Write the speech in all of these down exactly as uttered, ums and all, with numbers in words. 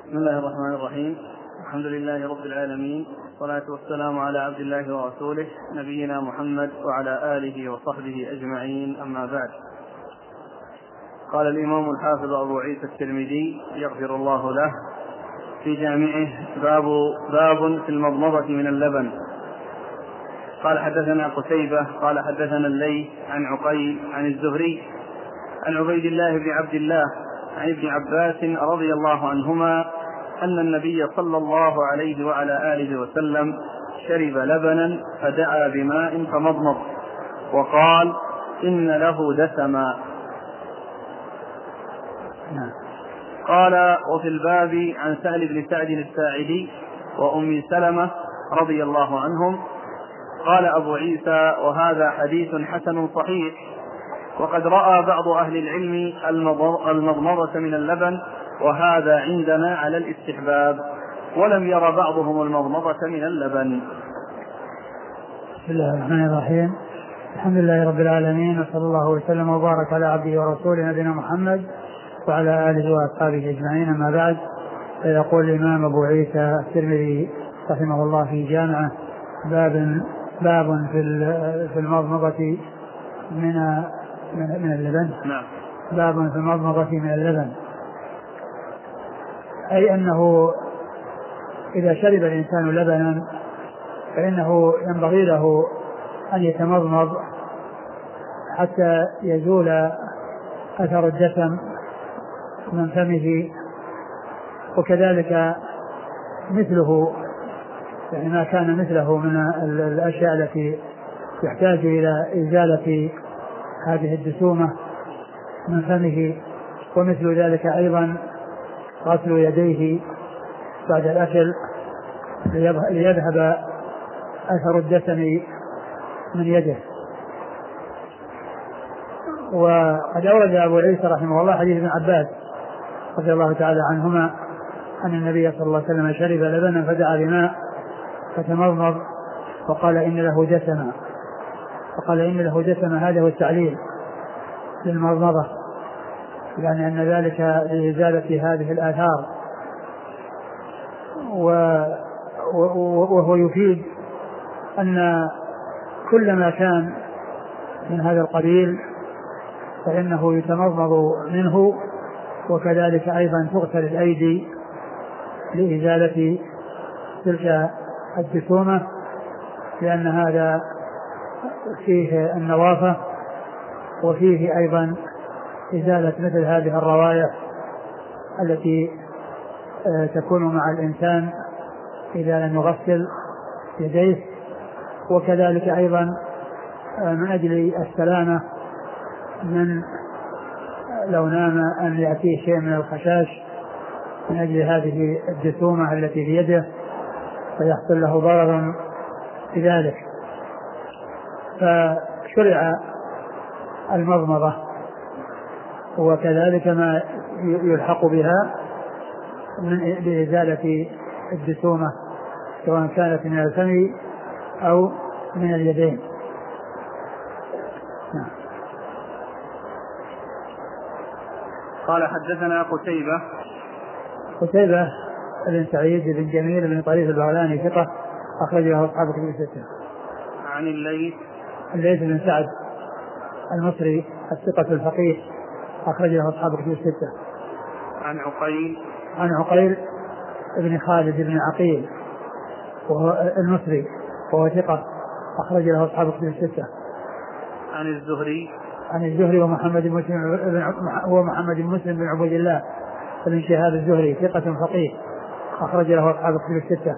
بسم الله الرحمن الرحيم. الحمد لله رب العالمين، والصلاة والسلام على عبد الله ورسوله نبينا محمد وعلى آله وصحبه أجمعين، أما بعد. قال الإمام الحافظ أبو عيسى الترمذي يغفر الله له في جامعه: باب باب في المضمضة من اللبن. قال حدثنا قتيبة قال حدثنا الليث عن عقيل عن الزهري عن عبيد الله بن عبد الله عن ابن عباس رضي الله عنهما أن النبي صلى الله عليه وعلى آله وسلم شرب لبنا فدعا بماء فمضمض وقال: إن له دسما. قال: وفي الباب عن سهل بن سعد الساعدي وأم سلمة رضي الله عنهم. قال أبو عيسى: وهذا حديث حسن صحيح، وقد رأى بعض أهل العلم المضمضة من اللبن، وهذا عندنا على الاستحباب، ولم ير بعضهم المضمضة من اللبن. بسم الله الرحمن الرحيم. الحمد لله رب العالمين، وصلى الله وسلم وبارك على عبده ورسوله نبينا محمد وعلى آله وأصحابه أجمعين، أما بعد. فيقول الإمام أبو عيسى الترمذي رحمه الله في جامعه: باب باب في المضمضة من من اللبن. نعم. باب في المضمضة من اللبن، أي أنه إذا شرب الإنسان لبنا فإنه ينبغي له أن يتمضمض حتى يزول أثر الدسم من فمه، وكذلك مثله، يعني ما كان مثله من الأشياء التي يحتاج إلى إزالة هذه الدسومة من فمه، ومثل ذلك أيضا غسل يديه بعد الأكل ليذهب أثر الدسم من يده. وقد أورد أبو عيسى رحمه الله حديث ابن عباس رضي الله تعالى عنهما أن النبي صلى الله عليه وسلم شرب لبنا فدعا بماء فتمضمض وقال: إن له دسما. فقال: إن له دسما، هذا هو التعليل للمضمضة، يعني أن ذلك لإزالة هذه الآثار، وهو يفيد أن كل ما كان من هذا القبيل فإنه يتمضمض منه، وكذلك أيضا تغسل الأيدي لإزالة تلك الدسومة، لأن هذا فيه النظافة وفيه أيضا إزالة مثل هذه الروائح التي تكون مع الإنسان إذا لم يغسل يديه، وكذلك أيضا من أجل السلامة من لو نام أن يأتيه شيء من الخشاش من أجل هذه الدسومة التي في يده فيحصل له ضرر في ذلك. فشرع المضمضة وكذلك ما يلحق بها من لإزالة الدسومة سواء كانت من الفم أو من اليدين. قال: حدثنا قتيبة قتيبة بن سعيد بن جميل بن طريف البغلاني ثقة أخرج له أصحاب كتب الستة. عن الليث الليث بن سعد المصري الثقة الفقيه أخرج له أصحاب كتب الستة. عن عقيل عن عقيل بن خالد بن عقيل وهو المصري وهو ثقة أخرج له أصحاب كتب الستة. عن الزهري عن الزهري ومحمد بن مسلم هو محمد بن مسلم بن عبيد الله بن شهاب الزهري ثقة فقيه أخرج له أصحاب كتب الستة.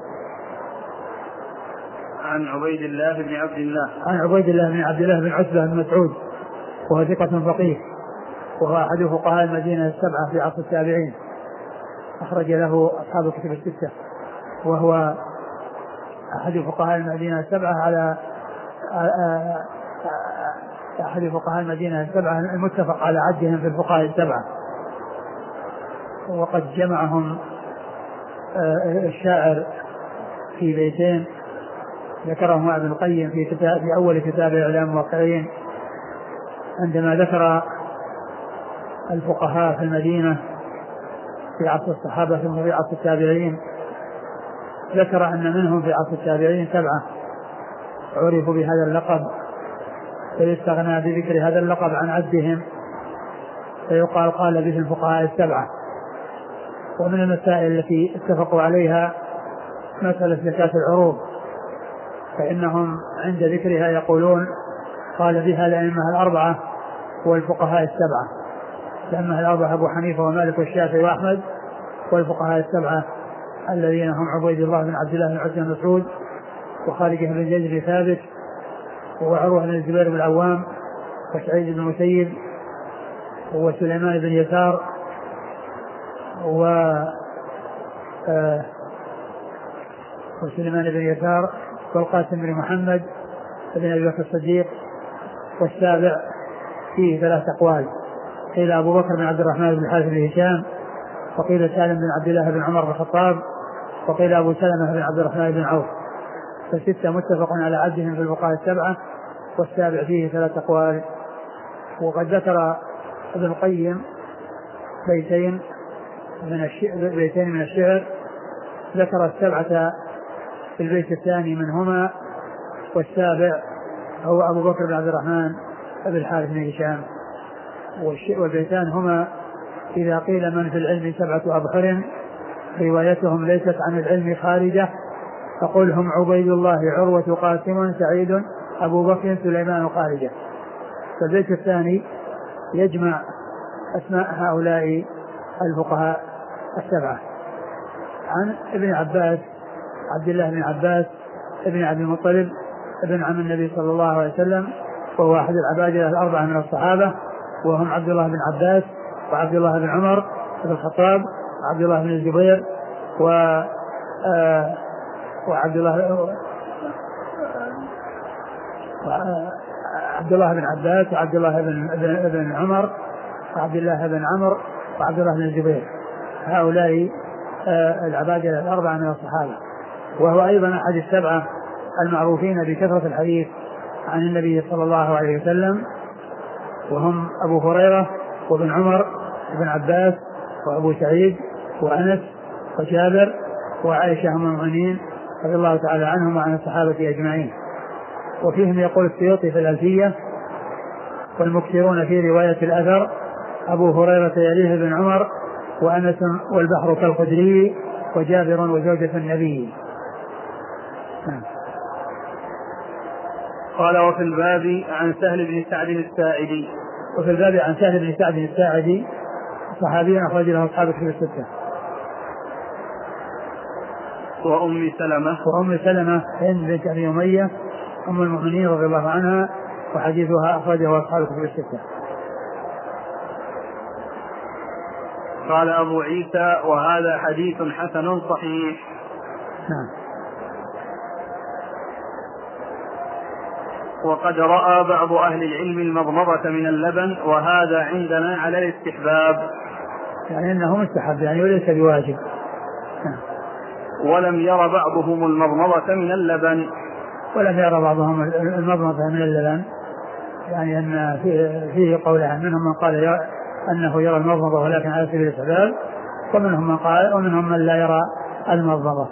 عن عبيد الله بن عبد الله عن عبيد الله بن عبد الله بن عتبة بن مسعود وهو ثقة فقيه وهو أحد فقهاء المدينة السبعة في عصر التابعين أخرج له أصحاب الكتب الستة، وهو أحد فقهاء المدينة السبعة على أحد فقهاء المدينة السبعة المتفق على عدهم في الفقهاء السبعة. وقد جمعهم الشاعر في بيتين ذكرهما ابن القيم في كتاب في أول كتاب إعلام الموقعين عندما ذكر الفقهاء في المدينة في عصر الصحابة ثم في عصر التابعين. ذكر أن منهم في عصر التابعين سبعة عرفوا بهذا اللقب، فيستغنى بذكر هذا اللقب عن عدهم، فيقال قال به الفقهاء السبعة. ومن المسائل التي اتفقوا عليها مسألة زكاة العروض، فإنهم عند ذكرها يقولون قال بها الأئمة الأربعة والفقهاء السبعة. الأئمة الأربعة أبو حنيفة ومالك والشافعي وأحمد، والفقهاء السبعة الذين هم عبيد الله بن عبد الله بن عتبة بن مسعود، وخالد بن زيد بن ثابت، وعروة بن الزبير بن العوام، وسعيد بن المسيب، وسليمان بن يسار، و آه وسليمان بن يسار، والقاسم بن محمد بن أبي بكر الصديق. والسابع فيه ثلاث أقوال، قيل أبو بكر بن عبد الرحمن بن الحارث بن هشام، وقيل سالم بن عبد الله بن عمر بن الخطاب، وقيل أبو سلمة بن عبد الرحمن بن عوف. فستة متفق على عدهم في الفقهاء السبعة، والسابع فيه ثلاث أقوال. وقد ذكر ابن القيم بيتين من الشعر, بيتين من الشعر ذكر السبعة في البيت الثاني منهما، والسابع هو أبو بكر بن عبد الرحمن بن الحارث بن هشام. والبيتان هما: إذا قيل من في العلم سبعة أبحر روايتهم ليست عن العلم خارجة، فقل هم عبيد الله عروة قاسم سعيد أبو بكر سليمان خارجة. فالبيت الثاني يجمع أسماء هؤلاء الفقهاء السبعة. عن ابن عباس عبد الله بن عباس ابن عبد المطلب ابن عم النبي صلى الله عليه وسلم، وهو أحد العبادلة الأربعة من الصحابة، وهم عبد الله بن عباس وعبد الله بن عمر بن الخطاب وعبد الله بن الزبير و آه وعبد الله عبد الله بن عباس وعبد الله بن ابن عمر وعبد الله بن عمر وعبد الله بن الزبير. هؤلاء آه العبادلة الأربعة من الصحابة، وهو أيضا أحد السبعة المعروفين بكثرة الحديث عن النبي صلى الله عليه وسلم، وهم أبو هريرة وابن عمر وابن عباس وأبو سعيد وأنس وجابر وعائشة أم المؤمنين رضي الله تعالى عنهم وعن الصحابة أجمعين. وفيهم يقول السيوطي في الألفية: والمكثرون في رواية الأثر أبو هريرة يليه بن عمر وأنس والبحر كالخدري وجابر وزوجة النبي. قال: وفي الباب عن سهل بن سعد الساعدي. وفي الباب عن سهل بن سعد الساعدي صحابي أخرج له أصحاب الكتب الستة. وأم سلمة وأم سلمة هند بنت أبي أمية أم المؤمنين رضي الله عنها، وحديثها أخرجه أصحاب الكتب الستة. قال أبو عيسى: وهذا حديث حسن صحيح. نعم. وقد رأى بعض أهل العلم المضمضة من اللبن، وهذا عندنا على الاستحباب، يعني أنه مستحب يعني وليس بواجب. ولم ير بعضهم المضمضة من اللبن. ولم يرى بعضهم المضمضة من اللبن، يعني أن فيه قولها منهم من قال أنه يرى المضمضة ولكن على سبيل الاستحباب، ومنهم من قال ومنهم من لا يرى المضمضة.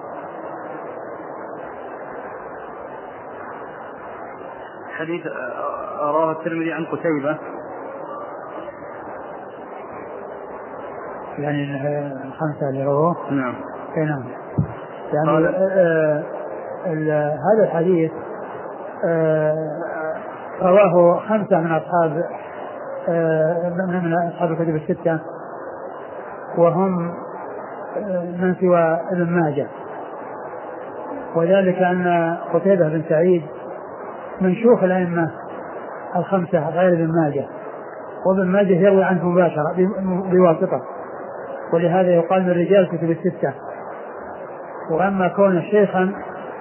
حديث رواه الترمذي عن قتيبة، يعني الخمسة اللي رواه. نعم. نعم. يعني آه آه هذا الحديث آه رواه خمسة من أصحاب آه من أصحاب الكتب الستة، وهم آه من سوى ابن ماجه، وذلك أن قتيبة بن سعيد من شيوخ الأئمة الخمسة غير ابن ماجه، وابن ماجه يروي عنه مباشرة بواسطة، ولهذا يقال من رجال كتب الستة. وأما كون شيخا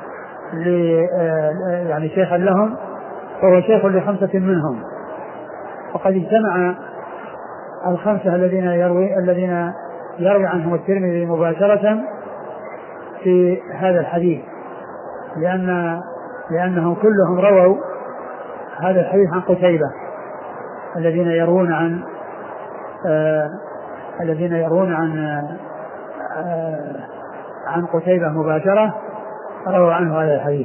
يعني شيخا لهم فهو شيخ لخمسة منهم، وقد اجتمع الخمسة الذين يروي الذين يروي عنهم الترمذي مباشرة في هذا الحديث، لأن لأنهم كلهم رووا هذا الحديث عن قتيبة، الذين يروون عن آه الذين يروون عن عن قتيبة مباشرة روى عنه هذا الحديث.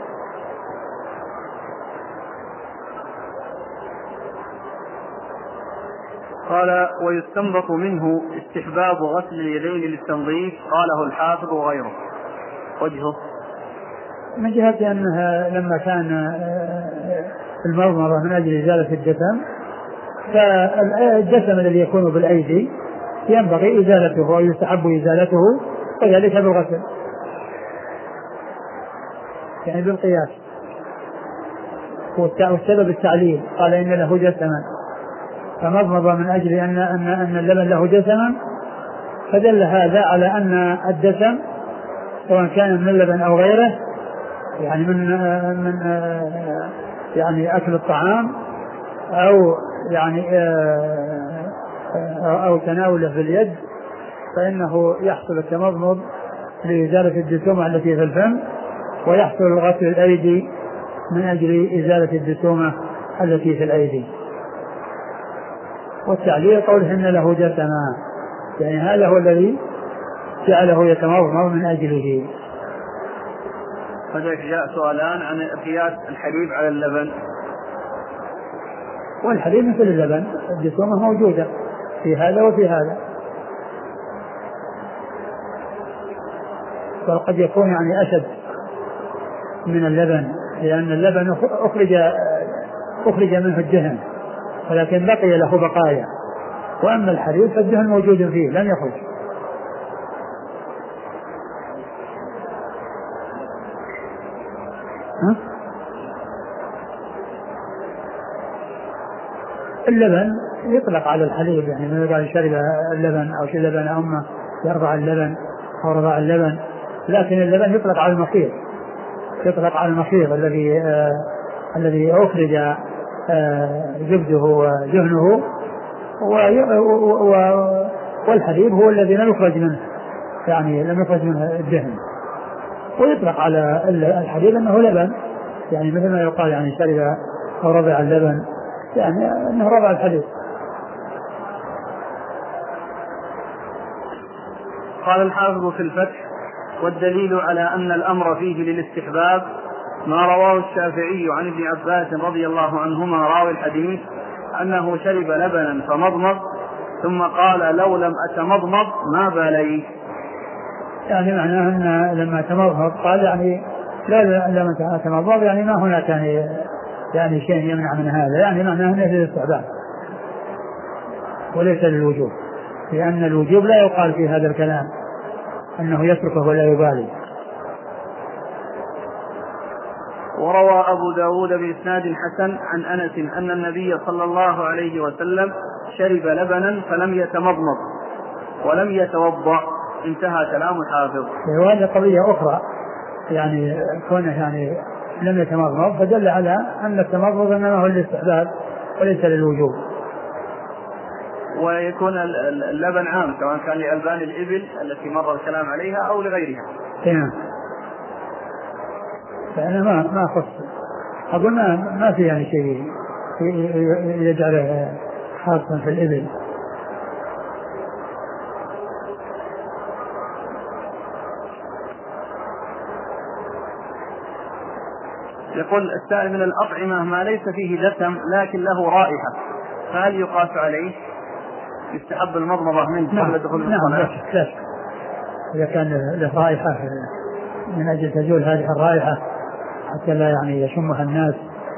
قال ويستنبط منه استحباب غسل اليدين للتنظيف، قاله الحافظ وغيره. وجهه من جهة أنها لما كان المضمضة من أجل إزالة الدسم، فالدسم الذي يكون بالأيدي ينبغي إزالته ويستحب إزالته، وذلك بالغسل يعني بالقياس. والسبب التعليل، قال إن له جسما، فمضمض من أجل أن, أن, أن اللبن له جسما، فدل هذا على أن الدسم سواء كان من اللبن أو غيره، يعني من من يعني أكل الطعام أو يعني أو تناوله في اليد، فإنه يحصل التمضمض لإزالة الدسومة التي في الفم، ويحصل غسل الأيدي من أجل إزالة الدسومة التي في الأيدي. والتعليل قوله إن له جسما، يعني هذا هو الذي جعله يتمضمض من أجله. فذلك جاء سؤالان عن قياس الحليب على اللبن. والحليب مثل اللبن، الدسومة موجودة في هذا وفي هذا، وقد يكون يعني أشد من اللبن، لأن اللبن أخرج أخرج منه الدهن، ولكن بقي له بقايا، وأما الحليب فالدهن موجود فيه لم يخرج. ها؟ اللبن يطلق على الحليب، يعني من قال شرب اللبن أو شرب لبن أمه يرضع اللبن أو رضع اللبن، لكن اللبن يطلق على المخيط، يطلق على المخيط الذي آه الذي أخرج آه زبده ودهنه، والحليب هو الذي لم يخرج منه، يعني لم يخرج منه الدهن. ويطلق على الحليب أنه لبن، يعني مثل ما يقال يعني شرب أو رضع اللبن، يعني أنه رضع الحليب. قال الحافظ في الفتح: والدليل على أن الأمر فيه للاستحباب ما رواه الشافعي عن ابن عباس رضي الله عنهما راوي الحديث أنه شرب لبنا فمضمض ثم قال لو لم أتمضمض ما بالي. يعني معناه أن لما تمضمض قال يعني لا لما أتمضمض، يعني ما هناك يعني يعني شيء يمنع من هذا، يعني معناه أنه للاستحباب وليس للوجوب، لأن الوجوب لا يقال في هذا الكلام أنه يتركه ولا يبالي. وروى أبو داود بإسناد حسن عن أنس أن النبي صلى الله عليه وسلم شرب لبنا فلم يتمضمض ولم يتوضأ. انتهى كلام الحافظ. وهذه قضية أخرى، يعني كونه يعني لم يتمضمض فدل على أن التمضمض إنما هو للاستحباب وليس للوجوب. ويكون اللبن عام سواء كان لألبان الإبل التي مر الكلام عليها أو لغيرها. نعم. فأنا ما ما أخص، أقول ما ما في يعني شيء يجعله خاصا في الإبل. يقول السائل: من الأطعمة ما ليس فيه دسم لكن له رائحة، فهل يقاس عليه؟ يستحب المضمضة منه قبل دخول الصلاة؟ نعم، لا شك، إذا كان له رائحة من أجل تزول هذه الرائحة حتى لا يعني يشمها الناس.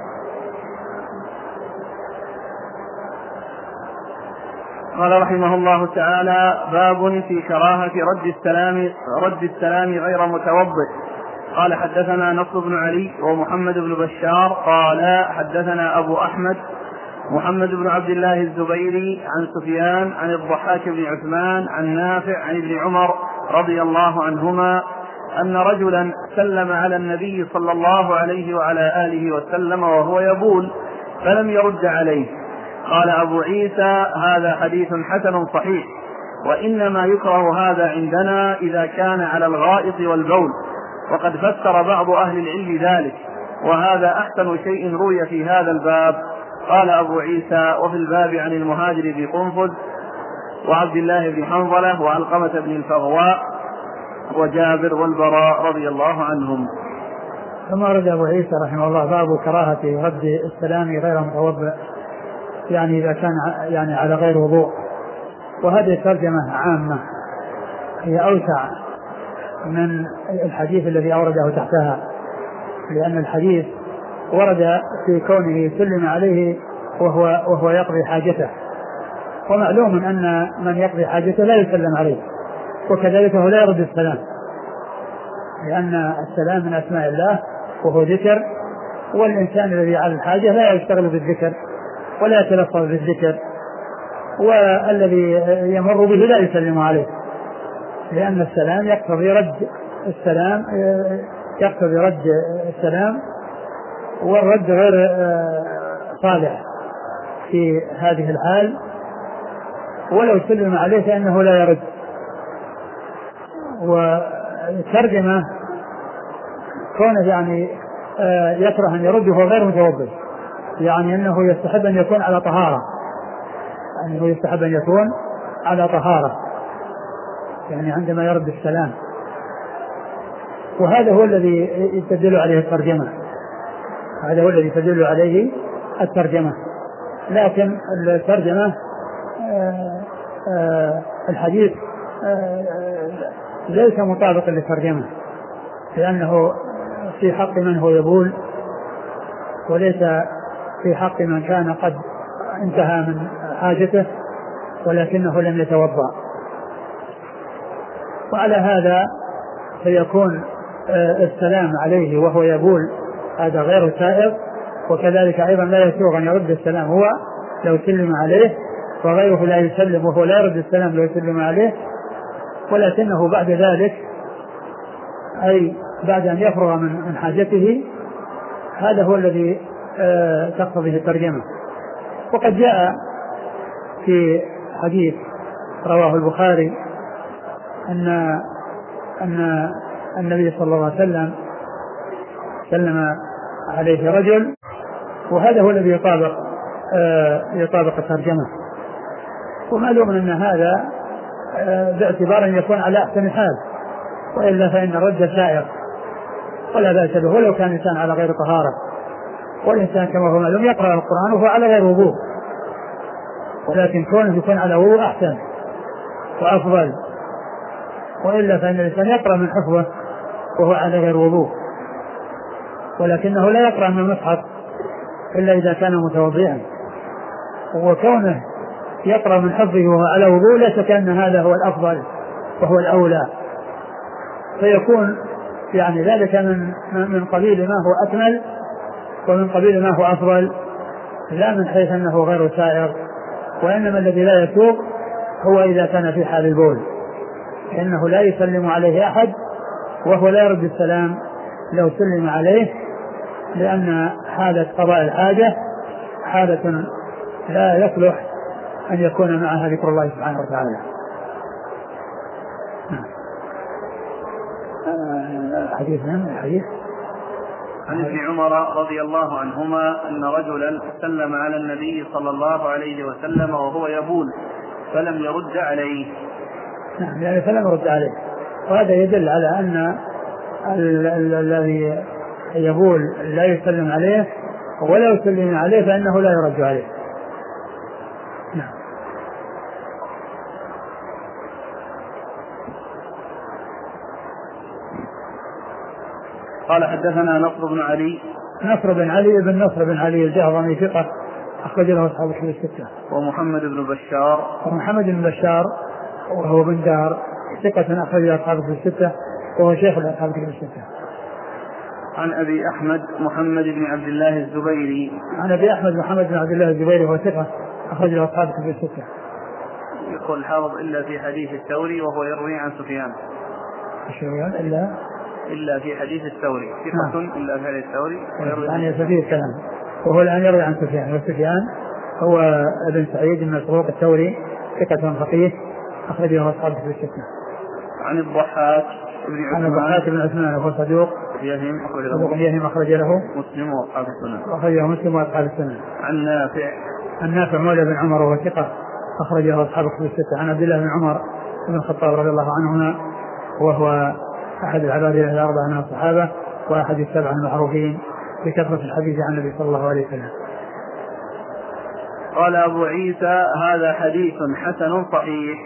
قال رحمه الله تعالى: باب في كراهة رد السلام رد السلام غير متوضئ. قال حدثنا نصر بن علي ومحمد بن بشار قال حدثنا أبو أحمد محمد بن عبد الله الزبيري عن سفيان عن الضحاك بن عثمان عن نافع عن ابن عمر رضي الله عنهما أن رجلا سلم على النبي صلى الله عليه وعلى آله وسلم وهو يبول فلم يرد عليه. قال أبو عيسى: هذا حديث حسن صحيح، وإنما يكره هذا عندنا إذا كان على الغائط والبول، وقد فسر بعض أهل العلم ذلك، وهذا أحسن شيء روي في هذا الباب. قال أبو عيسى: وفي الباب عن المهاجر بقنفذ وعبد الله بن حنظلة وعلقمة بن الفغواء وجابر والبراء رضي الله عنهم. ثم ورد أبو عيسى رحمه الله باب كراهة رد السلام غير متوضئ، يعني إذا كان يعني على غير وضوء. وهذه ترجمة عامة هي أوسع من الحديث الذي أورده تحتها، لأن الحديث ورد في كونه يسلم عليه وهو, وهو يقضي حاجته، ومعلوم أن من يقضي حاجته لا يسلم عليه، وكذلك هو لا يرد السلام، لأن السلام من أسماء الله وهو ذكر، والإنسان الذي على الحاجة لا يشتغل بالذكر ولا يتلفظ بالذكر، والذي يمر به لا يسلم عليه، لأن السلام يقتضي رد السلام يقتضي رد السلام والرد غير صالح في هذه الحال، ولو سلم عليه فإنه لا يرد. وترجمة كونه يعني يكره أن يرد وهو غير متوضئ، يعني أنه يستحب أن يكون على طهارة، أنه يستحب أن يكون على طهارة يعني عندما يرد السلام، وهذا هو الذي تدل عليه الترجمة هذا هو الذي تدل عليه الترجمة لكن الترجمة آآ آآ الحديث ليس مطابقا للترجمة، لأنه في حق من هو يبول، وليس في حق من كان قد انتهى من حاجته ولكنه لم يتوضأ. وعلى هذا فيكون السلام عليه وهو يبول هذا غير سائغ، وكذلك أيضا لا يسوغ أن يرد السلام هو لو سلم عليه، وغيره لا يسلم وهو لا يرد السلام لو يسلم عليه، ولكنه بعد ذلك أي بعد أن يفرغ من حاجته، هذا هو الذي تقتضيه الترجمة. وقد جاء في حديث رواه البخاري أن أن النبي صلى الله عليه وسلم سلم عليه رجل، وهذا هو الذي يطابق يطابق الترجمة. ومعلوم أن هذا باعتبار أن يكون على أحسن حال، وإلا فإن الرد سائر ولا بأس به ولو كان الإنسان على غير طهارة، والإنسان كما هو معلوم يقرأ القرآن وهو على غير وضوء، ولكن كونه يكون على وضوء أحسن وأفضل، وإلا فإن الإنسان يقرأ من حفظه وهو على غير وضوء، ولكنه لا يقرأ من المصحف إلا إذا كان متوضئا، وكونه يقرأ من حفظه وهو على وضوء لا شك أن هذا هو الأفضل وهو الأولى، فيكون يعني ذلك من من قبيل ما هو أكمل ومن قبيل ما هو أفضل، لا من حيث أنه غير سائغ. وإنما الذي لا يسوق هو إذا كان في حال البول، فإنه لا يسلم عليه أحد وهو لا يرد السلام لو سلم عليه، لأن حالة قضاء الحاجة حالة لا يصلح أن يكون معها ذكر الله سبحانه وتعالى. الحديث من الحديث عن ابن عمر رضي الله عنهما أن رجلا سلم على النبي صلى الله عليه وسلم وهو يبول فلم يرد عليه. نعم يعني فلم يرد عليه، وهذا يدل على أن الذي يبول لا يسلم عليه، ولو يسلم عليه فإنه لا يرد عليه. نعم. قال حدثنا نصر بن علي نصر بن علي بن نصر بن علي الجهضمي ثقة أخرج له أصحاب الكتب الستة. ومحمد بن بشار ومحمد بن بشار وهو بن دار ثقة أخرج له أصحاب الكتب الستة وهو شيخ أصحاب الكتب الستة. عن أبي أحمد محمد بن عبد الله الزبيري عن أبي أحمد محمد بن عبد الله الزبيري وهو ثقة أخرج له أصحاب الكتب الستة. يقول الحافظ إلا في حديث الثوري وهو يروي عن سفيان. الشريان إلا إلا في حديث الثوري ثقة نعم. إلا في حديث الثوري يعني سفيه الكلام، وهو الآن يروي عن سفيان، وسفيان هو ابن سعيد بن مسروق الثوري ثقة فقيه أخرج له أصحاب الكتب الستة. عن الضحاك بن عن الضحاك بن عثمان وهو صدوق يهم أخرج له مسلم وأصحاب السنن أخرج له مسلم وأصحاب السنن. عن نافع عن نافع مولى بن عمر وهو ثقة أخرجه أصحاب الكتب الستة. عن عبد الله بن عمر بن الخطاب رضي الله عنهما وهو أحد العباد الأربعة من الصحابة وأحد السبعة المعروفين بكثرة الحديث عن النبي صلى الله عليه وسلم. قال أبو عيسى هذا حديث حسن صحيح.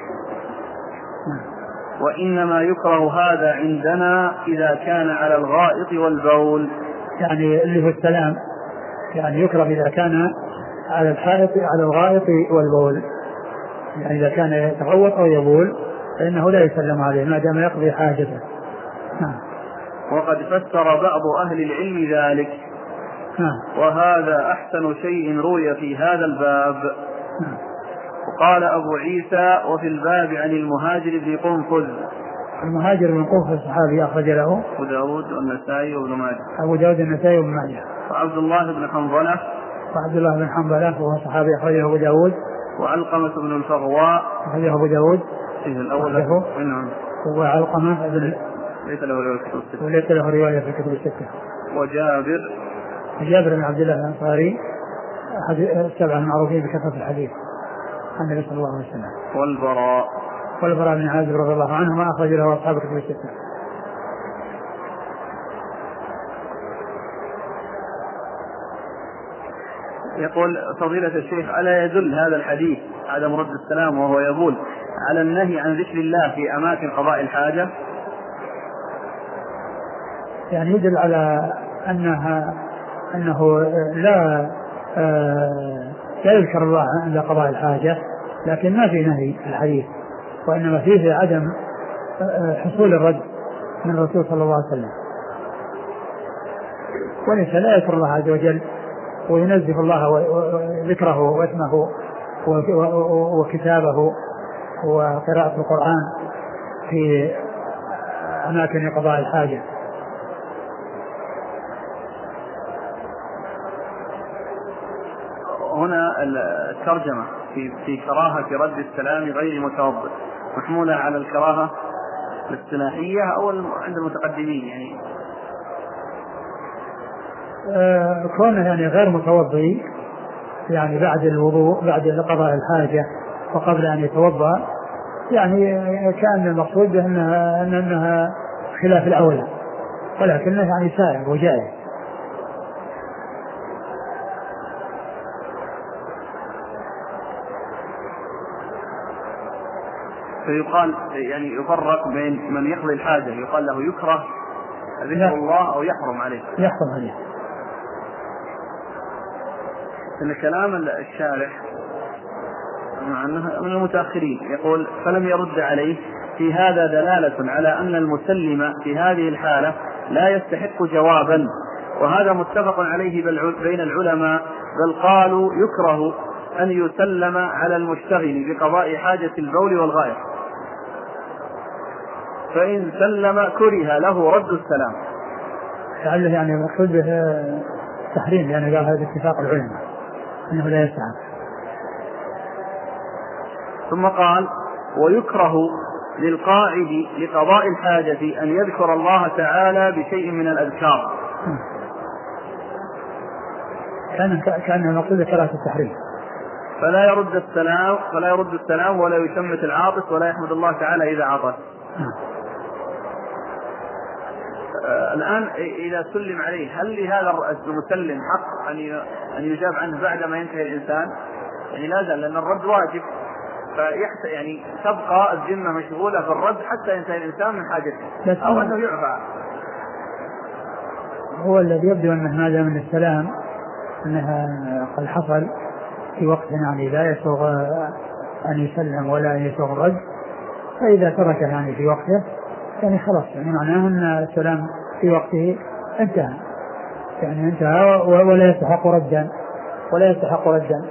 وإنما يكره هذا عندنا إذا كان على الغائط والبول. يعني اللي هو السلام يعني يكره إذا كان على الحائط على الغائط والبول، يعني إذا كان يتغوط أو يبول فإنه لا يسلم عليه ما دام يقضي حاجته. وقد فسر بعض أهل العلم ذلك. وهذا أحسن شيء روي في هذا الباب. وقال أبو عيسى وفي الباب عن المهاجر بن قنفذ. المهاجر بن قنفذ صحابي أخرج له أبو داود والنسائي وابن ماجه. أبو داود النسائي وابن ماجه. وعبد الله بن حنظلة. وعبد الله بن حنظلة وهو صحابي أخرجه أبو داود. وعلقمة بن الفغواء أخرجه أبو داود. إذ الأول منهم. وعلقمة بن ليس له رواية في الكتب الستة. وليس له رواية في الكتب الستة. وجابر. جابر بن عبد الله الأنصاري أحد السبعة المعروفين بكثرة الحديث عن النبي صلى الله عليه وسلم. والبراء. والبراء بن عازب رضي الله عنه ما أخرج له أصحاب الكتب الستة. يقول فضيلة الشيخ ألا يدل هذا الحديث عدم رد السلام وهو يقول على النهي عن ذكر الله في أماكن قضاء الحاجة؟ يعني يدل على أنها أنه لا آه لا يذكر الله عند قضاء الحاجة، لكن ما في نهي في الحديث، وإنما فيه عدم آه حصول الرد من الرسول صلى الله عليه وسلم. وليس لا يذكر الله عز وجل وينزه الله وذكره واسمه وكتابه وقراءة القرآن في أماكن قضاء الحاجة. هنا الترجمة في في كراهة رد السلام غير متوضئ محمولة على الكراهة الاصطلاحية أو عند المتقدمين يعني آه كونه يعني غير متوضئ يعني بعد الوضوء بعد قضاء الحاجة وقبل أن يتوضأ يعني كان المقصود أنها, أنها خلاف الأولى، ولكنه يعني سائغ وجائز. فيقال يعني يفرق بين من يقضي الحاجة يقال له يكره ذكر الله أو يحرم عليه يحرم عليه. إن كلام الشارح مع أنه من المتأخرين يقول فلم يرد عليه في هذا دلالة على أن المسلم في هذه الحالة لا يستحق جوابا، وهذا متفق عليه بين العلماء، بل قالوا يكره أن يسلم على المشتغل بقضاء حاجة البول والغائط، فإن سلم كره له رد السلام. لعله يعني مقصود به تحريم، يعني قال هذا اتفاق العلماء أنه لا يستحق. ثم قال ويكره للقاعد لقضاء الحاجة أن يذكر الله تعالى بشيء من الأذكار. كان كان المقصود كراهة التحريم. فلا يرد السلام فلا يرد السلام ولا يشمت العاطس ولا يحمد الله تعالى إذا عطس. آه الآن إذا سلم عليه هل لهذا المسلم حق أن يجاب عنه بعد ما ينتهي الإنسان؟ يعني لا زال لأن الرد واجب، فيحت يعني تبقى الذمة مشغولة في الرد حتى ينتهي الإنسان من حاجته أو أنه يعفى. هو الذي يبدو أنه هذا من السلام أنها قد حصل في وقت يعني لا يسوغ أن يسلم ولا أن يسوغ الرد، فإذا تركه يعني في وقته يعني خلاص، يعني معناه أن السلام في وقته انتهى، يعني انتهى ولا يستحق ردا ولا يستحق ردا.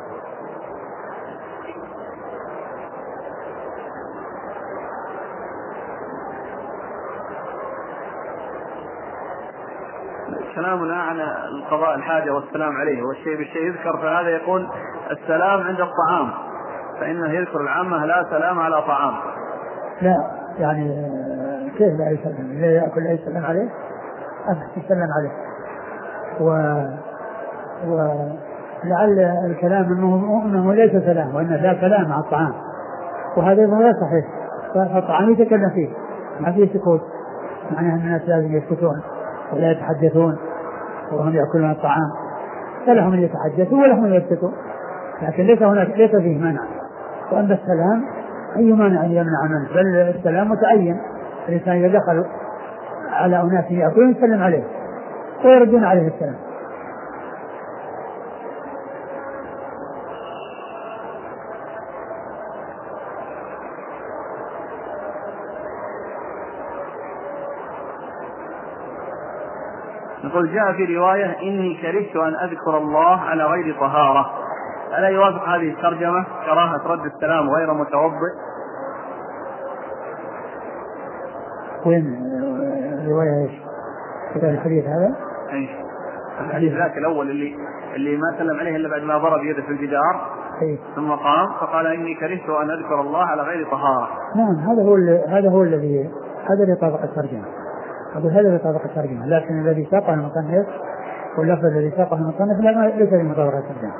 كلامنا عن القضاء الحاجة والسلام عليه والشيء بالشيء يذكر، فهذا يقول السلام عند الطعام، فإنه يذكر العامة لا سلام على طعام. لا يعني كيف لا يسلم؟ لا يأكل لا يسلم عليه، أبدا يسلم عليه. و... و... لعل الكلام أنه, أنه ليس سلام وأن لا كلام مع الطعام، وهذا لا صحيح. فالطعام يتكلم فيه ما فيه سكوت، معناه أن الناس لازم يسكتون ولا يتحدثون وهم يأكلون الطعام، فلهم أن يتحدثوا ولهم أن يسكتوا، لكن ليس هناك ليس فيه منع. وأما السلام أي مانع يمنع منه، بل السلام متعين. الإنسان إذا دخل على أناس يأكلون يسلم عليه ويردون عليه السلام. نقول جاء في رواية إني كرهت أن أذكر الله على غير طهارة، ألا يوافق هذه الترجمة كراهة رد السلام غير متوضئ؟ وين رواية ايش؟ كتاب الحديث هذا؟ ايش؟ الحديث ذاك الأول اللي اللي ما سلم عليه إلا بعد ما ضرب يده في الجدار أيه؟ ثم قام فقال إني كرهت أن أذكر الله على غير طهارة. نعم هذا هو هذا هو الذي هذا اللي طابق الترجمة، أقول هذا اللي طابق الترجمة، لكن الذي ساقه المصنف واللفظ الذي ساقه المصنف لا ليس بمطابق الترجمة.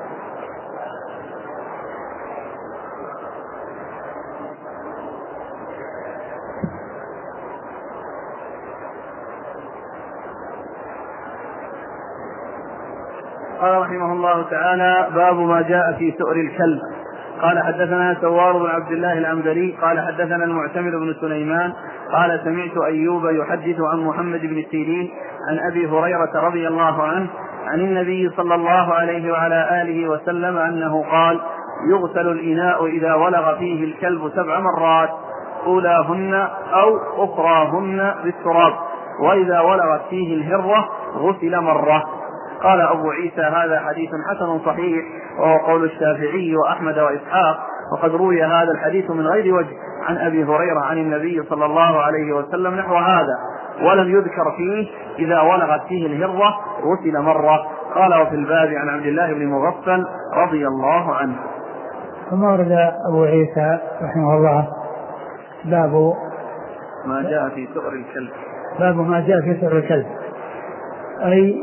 قال رحمه الله تعالى: باب ما جاء في سؤر الكلب. قال حدثنا سوار بن عبد الله العنبري قال حدثنا المعتمر بن سليمان قال سمعت أيوب يحدث عن محمد بن سيرين عن أبي هريرة رضي الله عنه عن النبي صلى الله عليه وعلى آله وسلم أنه قال: يغسل الإناء إذا ولغ فيه الكلب سبع مرات أولاهن أو أخراهن بالتراب، وإذا ولغت فيه الهرة غسل مرة. قال أبو عيسى: هذا حديث حسن صحيح، وهو قول الشافعي وأحمد وإسحاق، وقد روي هذا الحديث من غير وجه عن أبي هريرة عن النبي صلى الله عليه وسلم نحو هذا، ولم يذكر فيه إذا ولغت فيه الهرة غسل مرة. قال: وفي الباب عن عبد الله بن مغفل رضي الله عنه. ثم ورد أبو عيسى رحمه الله باب ما جاء في سؤر الكلب. باب ما جاء في سؤر الكلب، أي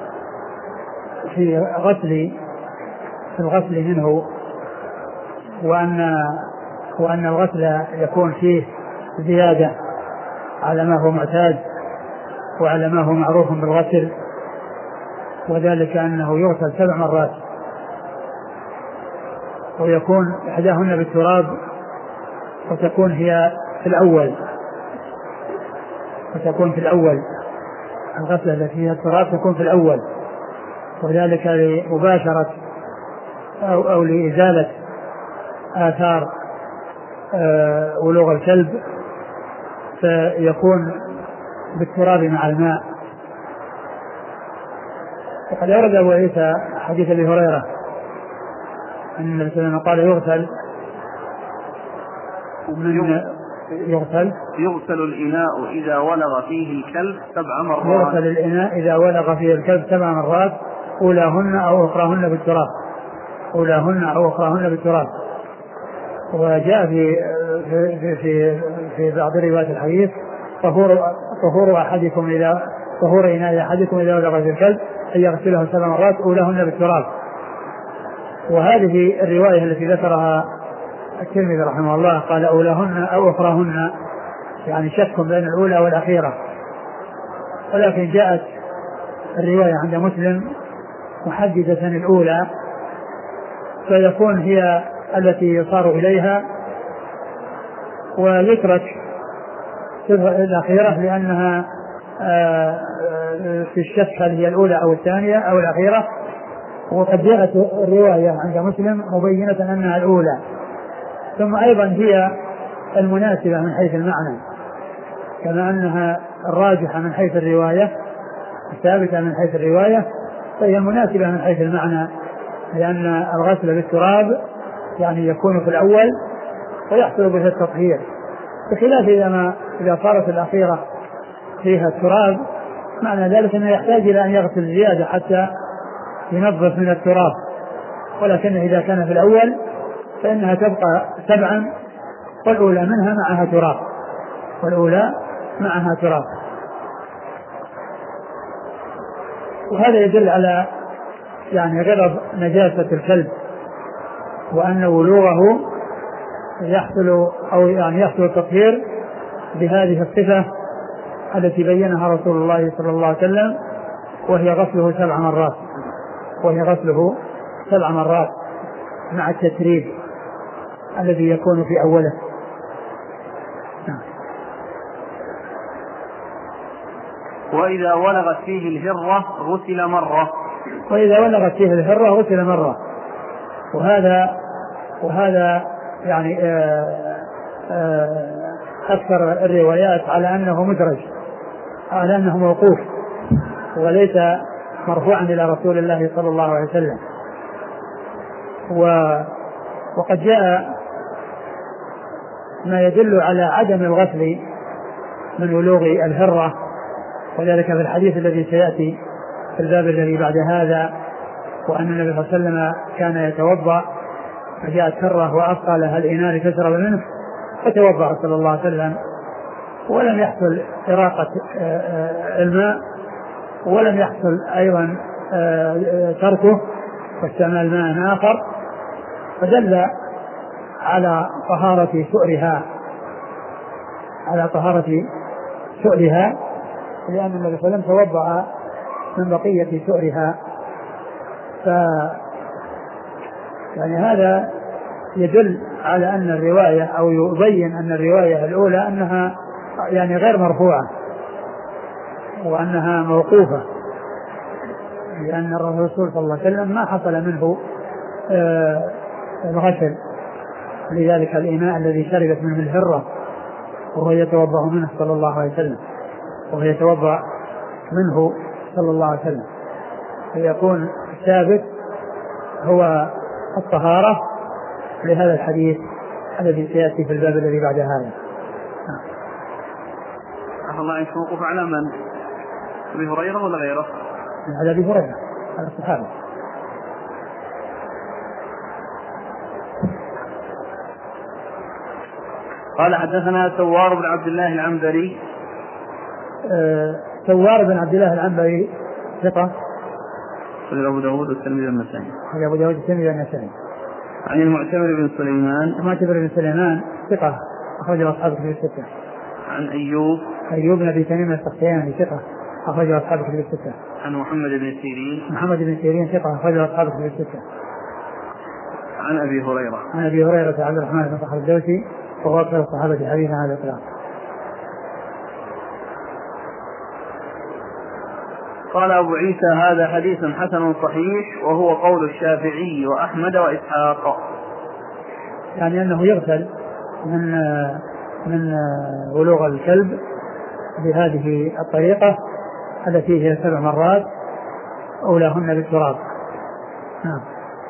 في غسل في الغسل منه، وأن وأن الغسل يكون فيه زيادة على ما هو معتاد وعلى ما هو معروف بالغسل، وذلك أنه يغسل سبع مرات، ويكون إحداهن بالتراب وتكون هي في الأول وتكون في الأول الغسلة التي فيها التراب تكون في الأول، وذلك لمباشرة أو, أو لإزالة آثار آه ولوغ الكلب، فيكون بالتراب مع الماء. وقد أورد أبو عيسى حديث أبي هريرة أن النبي صلى الله عليه وسلم قال: يغسل من يغسل يغسل الإناء إذا ولغ فيه الكلب سبع مرات. يغسل الإناء إذا ولغ فيه الكلب سبع مرات أولاهن أو أخراهن بالتراب أولاهن أو أخراهن بالتراب. وجاء في في في, في بعض روايات الحديث: طهور طهور أحدكم إذا طهور إناء أحدكم إذا ولغ فيه الكلب أن يغسله سبع مرات أولاهن بالتراب. وهذه الرواية التي ذكرها الترمذي رحمه الله قال: أولاهن أو أخراهن، يعني شك بين الأولى والأخيرة، ولكن جاءت الرواية عند مسلم محددة الأولى، فيكون هي التي يصار إليها ويترك الأخيرة لأنها في الشك هل هي الأولى أو الثانية أو الأخيرة. وقد جاءت الرواية عند مسلم مبينة أنها الأولى، ثم أيضا هي المناسبة من حيث المعنى، كما أنها الراجحة من حيث الرواية الثابتة من حيث الرواية، فهي المناسبة من حيث المعنى، لأن الغسل بالتراب يعني يكون في الأول ويحصل به التطهير، بخلاف إذا ما إذا صارت الأخيرة فيها التراب معنى ذلك أنه يحتاج إلى أن يغسل زيادة حتى ينظف من التراب، ولكن إذا كان في الأول فإنها تبقى سبعا والأولى منها معها تراب والأولى معها تراب. وهذا يدل على يعني غلظ نجاسة الكلب، وأن ولوغه يحصل أو يعني يحصل التطهير بهذه الصفة التي بينها رسول الله صلى الله عليه وسلم، وهي غسله سبع مرات وهي غسله سبع مرات مع التتريب الذي يكون في أوله. وإذا ولغت فيه الهرة غسل مرة. وإذا ولغت فيه الهرة غسل مرة. وهذا وهذا يعني آآ آآ أكثر الروايات على أنه مدرج، على أنه موقوف وليس مرفوعا إلى رسول الله صلى الله عليه وسلم. وقد جاء ما يدل على عدم الغسل من ولوغ الهرة، وذلك في الحديث الذي سيأتي في الباب الذي بعد هذا، وأن النبي صلى الله عليه وسلم كان يتوضأ فجاءت هرة وأبقى لها الإناء لتشرب منه فتوضأ صلى الله عليه وسلم، ولم يحصل إراقة الماء، ولم يحصل أيضا تركه واستعمال ماء آخر، فدل على طهارة سؤرها على طهارة سؤرها لأن النبي صلى الله عليه وسلم توضأ من بقية سؤرها. ف يعني هذا يدل على أن الرواية أو يبين أن الرواية الأولى أنها يعني غير مرفوعة وأنها موقوفة، لأن الرسول صلى الله عليه وسلم ما حصل منه آه الغسل لذلك الإناء الذي شربت منه الهرة وهو يتوضأ منه صلى الله عليه وسلم وهو يتوضأ منه صلى الله عليه وسلم، فيكون الثابت هو الطهارة لهذا الحديث الذي سيأتي في الباب الذي بعد هذا. الله عنك موقوف على من؟ أبي هريرة ولا غيره؟ على أبي هريرة على الصحابة. قال حدثنا سوار بن عبد الله العنبري. أه سوار بن عبد الله العنبري ثقة أخرج أبو داود والترمذي والنسائي. أخرج أبو داود والترمذي والنسائي. عن المعتمر بن سليمان. المعتمر بن سليمان ثقة أخرج أصحاب الكتب الستة. عن أيوب. أيوب بن أبي تميم السختياني ثقة أخرج أصحاب الكتب الستة. عن محمد بن سيرين. محمد بن سيرين ثقة أخرج أصحاب الكتب الستة. عن أبي هريرة. عن أبي هريرة عبد الرحمن بن صخر الدوسي وهو أكثر الصحابة حديثا على الإطلاق. قال أبو عيسى هذا حديث حسن صحيح وهو قول الشافعي وأحمد وإسحاق. يعني أنه يغسل من من ولوغ الكلب بهذه الطريقة التي هي سبع مرات أولاهن بالتراب. نعم.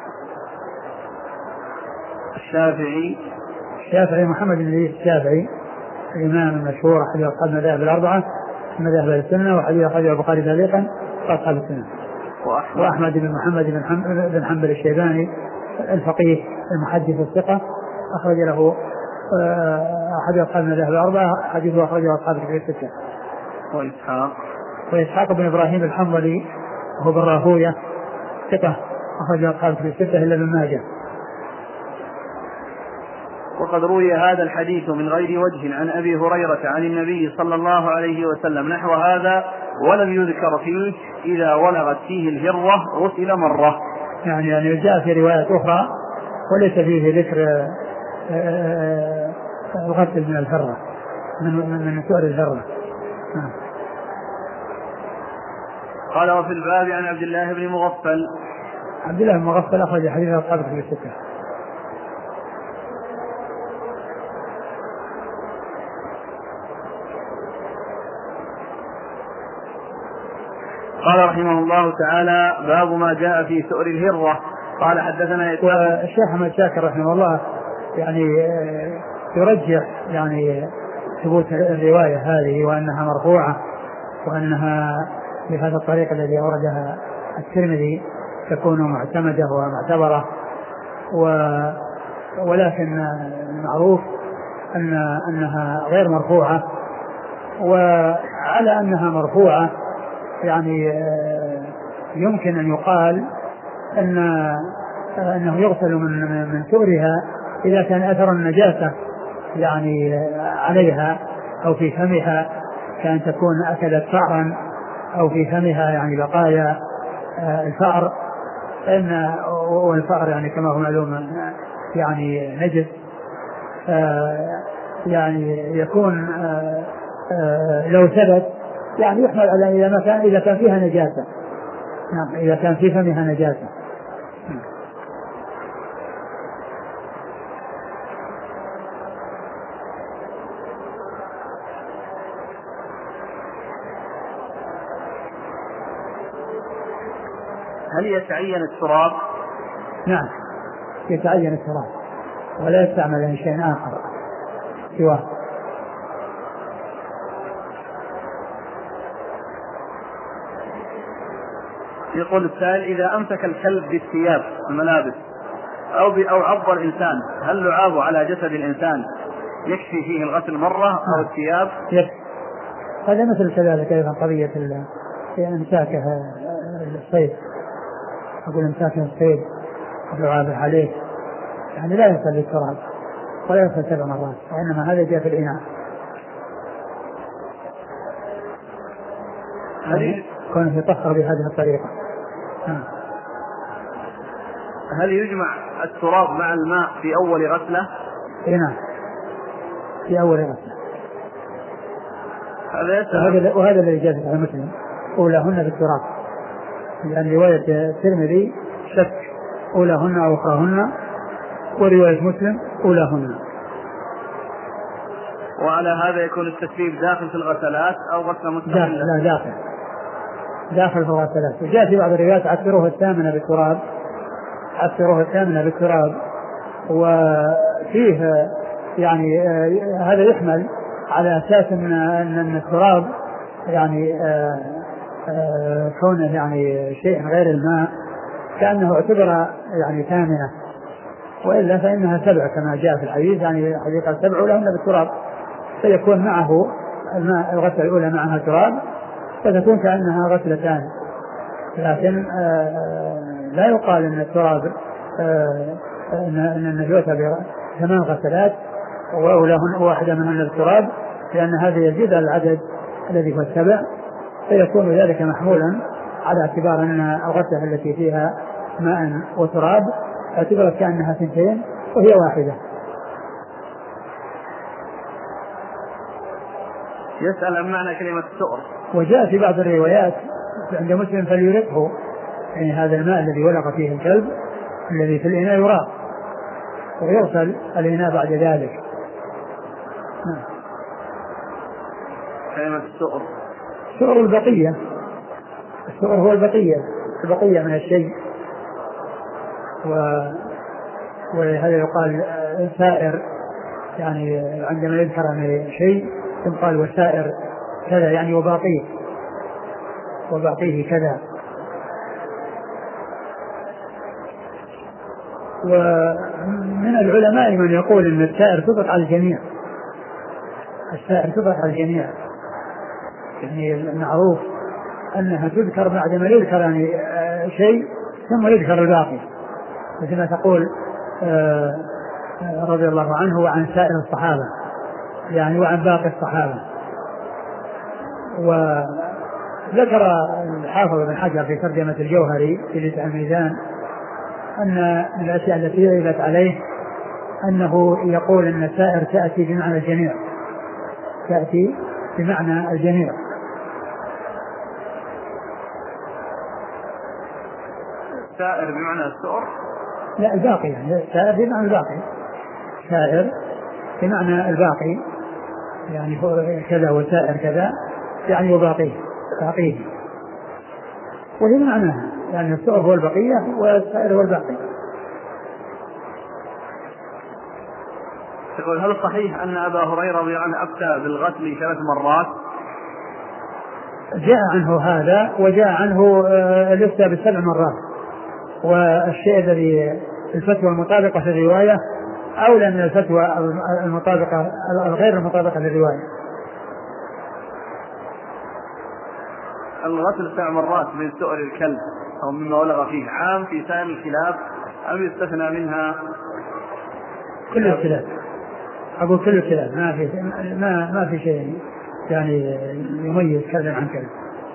الشافعي الشافعي محمد بن إدريس الشافعي الإمام المشهور أحد أصحاب المذاهب الأربعة مذاهب السنة وحديث أخرجه البخاري تعليقا وأصحاب السنة. وأحمد, وأحمد بن محمد بن حنبل الشيباني الفقيه المحدث الثقة أخرج له أحد أصحاب المذاهب الأربعة حديثه أخرجه أصحاب الكتب الستة. وإسحاق وإسحاق بن إبراهيم الحنظلي وهو بن راهوية ثقة أخرجه أصحاب الكتب الستة إلا ابن ماجه. وقد روي هذا الحديث من غير وجه عن أبي هريرة عن النبي صلى الله عليه وسلم نحو هذا ولم يذكر فيه إذا ولغت فيه الهرة غسل مرة. يعني يعني جاء في روايات أخرى وليس فيه ذكر الغسل من الهرة من من سؤر الهرة. قال وفي الباب عن عبد الله بن مغفل. عبد الله بن مغفل أخرج حديث أصحاب الكتب الستة. قال رحمه الله تعالى باب ما جاء في سؤر الهرة. قال حدثنا والشيخ أحمد شاكر رحمه الله يعني يرجح يعني ثبوت الرواية هذه وأنها مرفوعة وأنها بهذا الطريق الذي أوردها الترمذي تكون معتمدة ومعتبرة، ولكن المعروف أن أنها غير مرفوعة. وعلى أنها مرفوعة يعني يمكن أن يقال أن أنه يغسل من من سؤرها إذا كان أثر النجاسة يعني عليها أو في فمها، كان تكون أكلت فأرا أو في فمها يعني بقايا الفأر، فإن والفأر يعني كما هو معلوم يعني نجس، يعني يكون لو ثبت يعني يحمل على إذا كان إذا كان فيها نجاسة. نعم إذا كان في فمها نجاسة. هل يتعين التراب؟ نعم يتعين التراب ولا يستعمل أي شيء آخر سواه. يقول السائل: إذا أمسك الكلب بالثياب الملابس أو أو عض الإنسان، هل لعابه على جسد الإنسان يكفي فيه الغسل مرة أو الثياب؟ يكفي. هذا مثل كذلك أيضا قضية إمساكه الصيد، أقول إمساكه الصيد لعابه عليه يعني لا يصل للتراب ولا يصل سبع مرات، وإنما هذا جاء في الإناء. يعني كونه يطهر بهذه الطريقة. هل يجمع التراب مع الماء في أول غسلة؟ نعم في أول غسلة. هذا وهذا الذي جاء في مسلم أولاهن بالتراب، لأن رواية الترمذي شك أولاهن أو أخراهن، ورواية مسلم أولاهن. وعلى هذا يكون التثبيب داخل في الغسلات أو غسلة مستقلة؟ لا داخل داخل في الغسلات. وجاء في بعض الروايات عثروه الثامنة بالتراب، عثروه الثامنة بالتراب. وفيه يعني هذا يحمل على أساس أن التراب يعني كونه يعني شيء غير الماء كأنه اعتبر يعني ثامنة، وإلا فإنها سبع كما جاء في الحديث، يعني حديث سبع لهن بالتراب، فيكون معه الماء الغسلة الأولى معها تراب فتكون كأنها غسلتان. لكن لا يقال أن التراب أن النجوة ثمان غسلات وأولاهن واحدة منهن التراب، لأن هذا يزيد العدد الذي هو السبع، فيكون ذلك محمولا على اعتبار أن الغسلة التي فيها ماء وتراب اعتبرت كأنها ثنتين وهي واحدة. يسأل عن معنى كلمة سؤر. وجاء في بعض الروايات عند مسلم فليرقه، يعني هذا الماء الذي ولق فيه الكلب الذي في الإناء يراق ويغسل الإناء بعد ذلك. كلمة السؤر سؤر البقية، السؤر هو البقية البقية من الشيء، و... وهذا يقال سائر، يعني عندما يذكر عن شيء يقال وسائر كذا يعني وباقيه وباقيه كذا. ومن العلماء من يقول ان السائر تطلق على الجميع، السائر تطلق على الجميع، يعني المعروف انها تذكر بعد ما يذكر يعني شيء ثم يذكر الباقي، مثل ما تقول رضي الله عنه وعن سائر الصحابة، يعني وعن باقي الصحابة. وذكر الحافظ بن حجر في ترجمة الجوهري في جزء الميزان أن من الأشياء التي يعيبت عليه أنه يقول أن السائر تأتي بمعنى الجميع، تأتي بمعنى الجميع. سائر بمعنى السؤر؟ لا الباقي، يعني سائر بمعنى الباقي، سائر بمعنى الباقي، يعني هو كذا وسائر كذا يعني وباقيه باقيه، وهي معناها يعني السؤر هو البقية والسائر هو الباقي. يقول: هل صحيح أن أبا هريرة رضي الله عنه أفتى بالغسل ثلاث مرات؟ جاء عنه هذا، وجاء عنه الإفتاء بالسبع مرات، والشيء الذي الفتوى المطابقة في الرواية أولى من الفتوى المطابقة الغير المطابقة للرواية. الغسل سبع مرات من سؤر الكلب أو مما بلغ فيه عام في سائر الخلاف أم يستثنى منها؟ كل الخلاف، أقول كل الخلاف، ما في ما ما في شيء يعني يميز كذا عن كذا.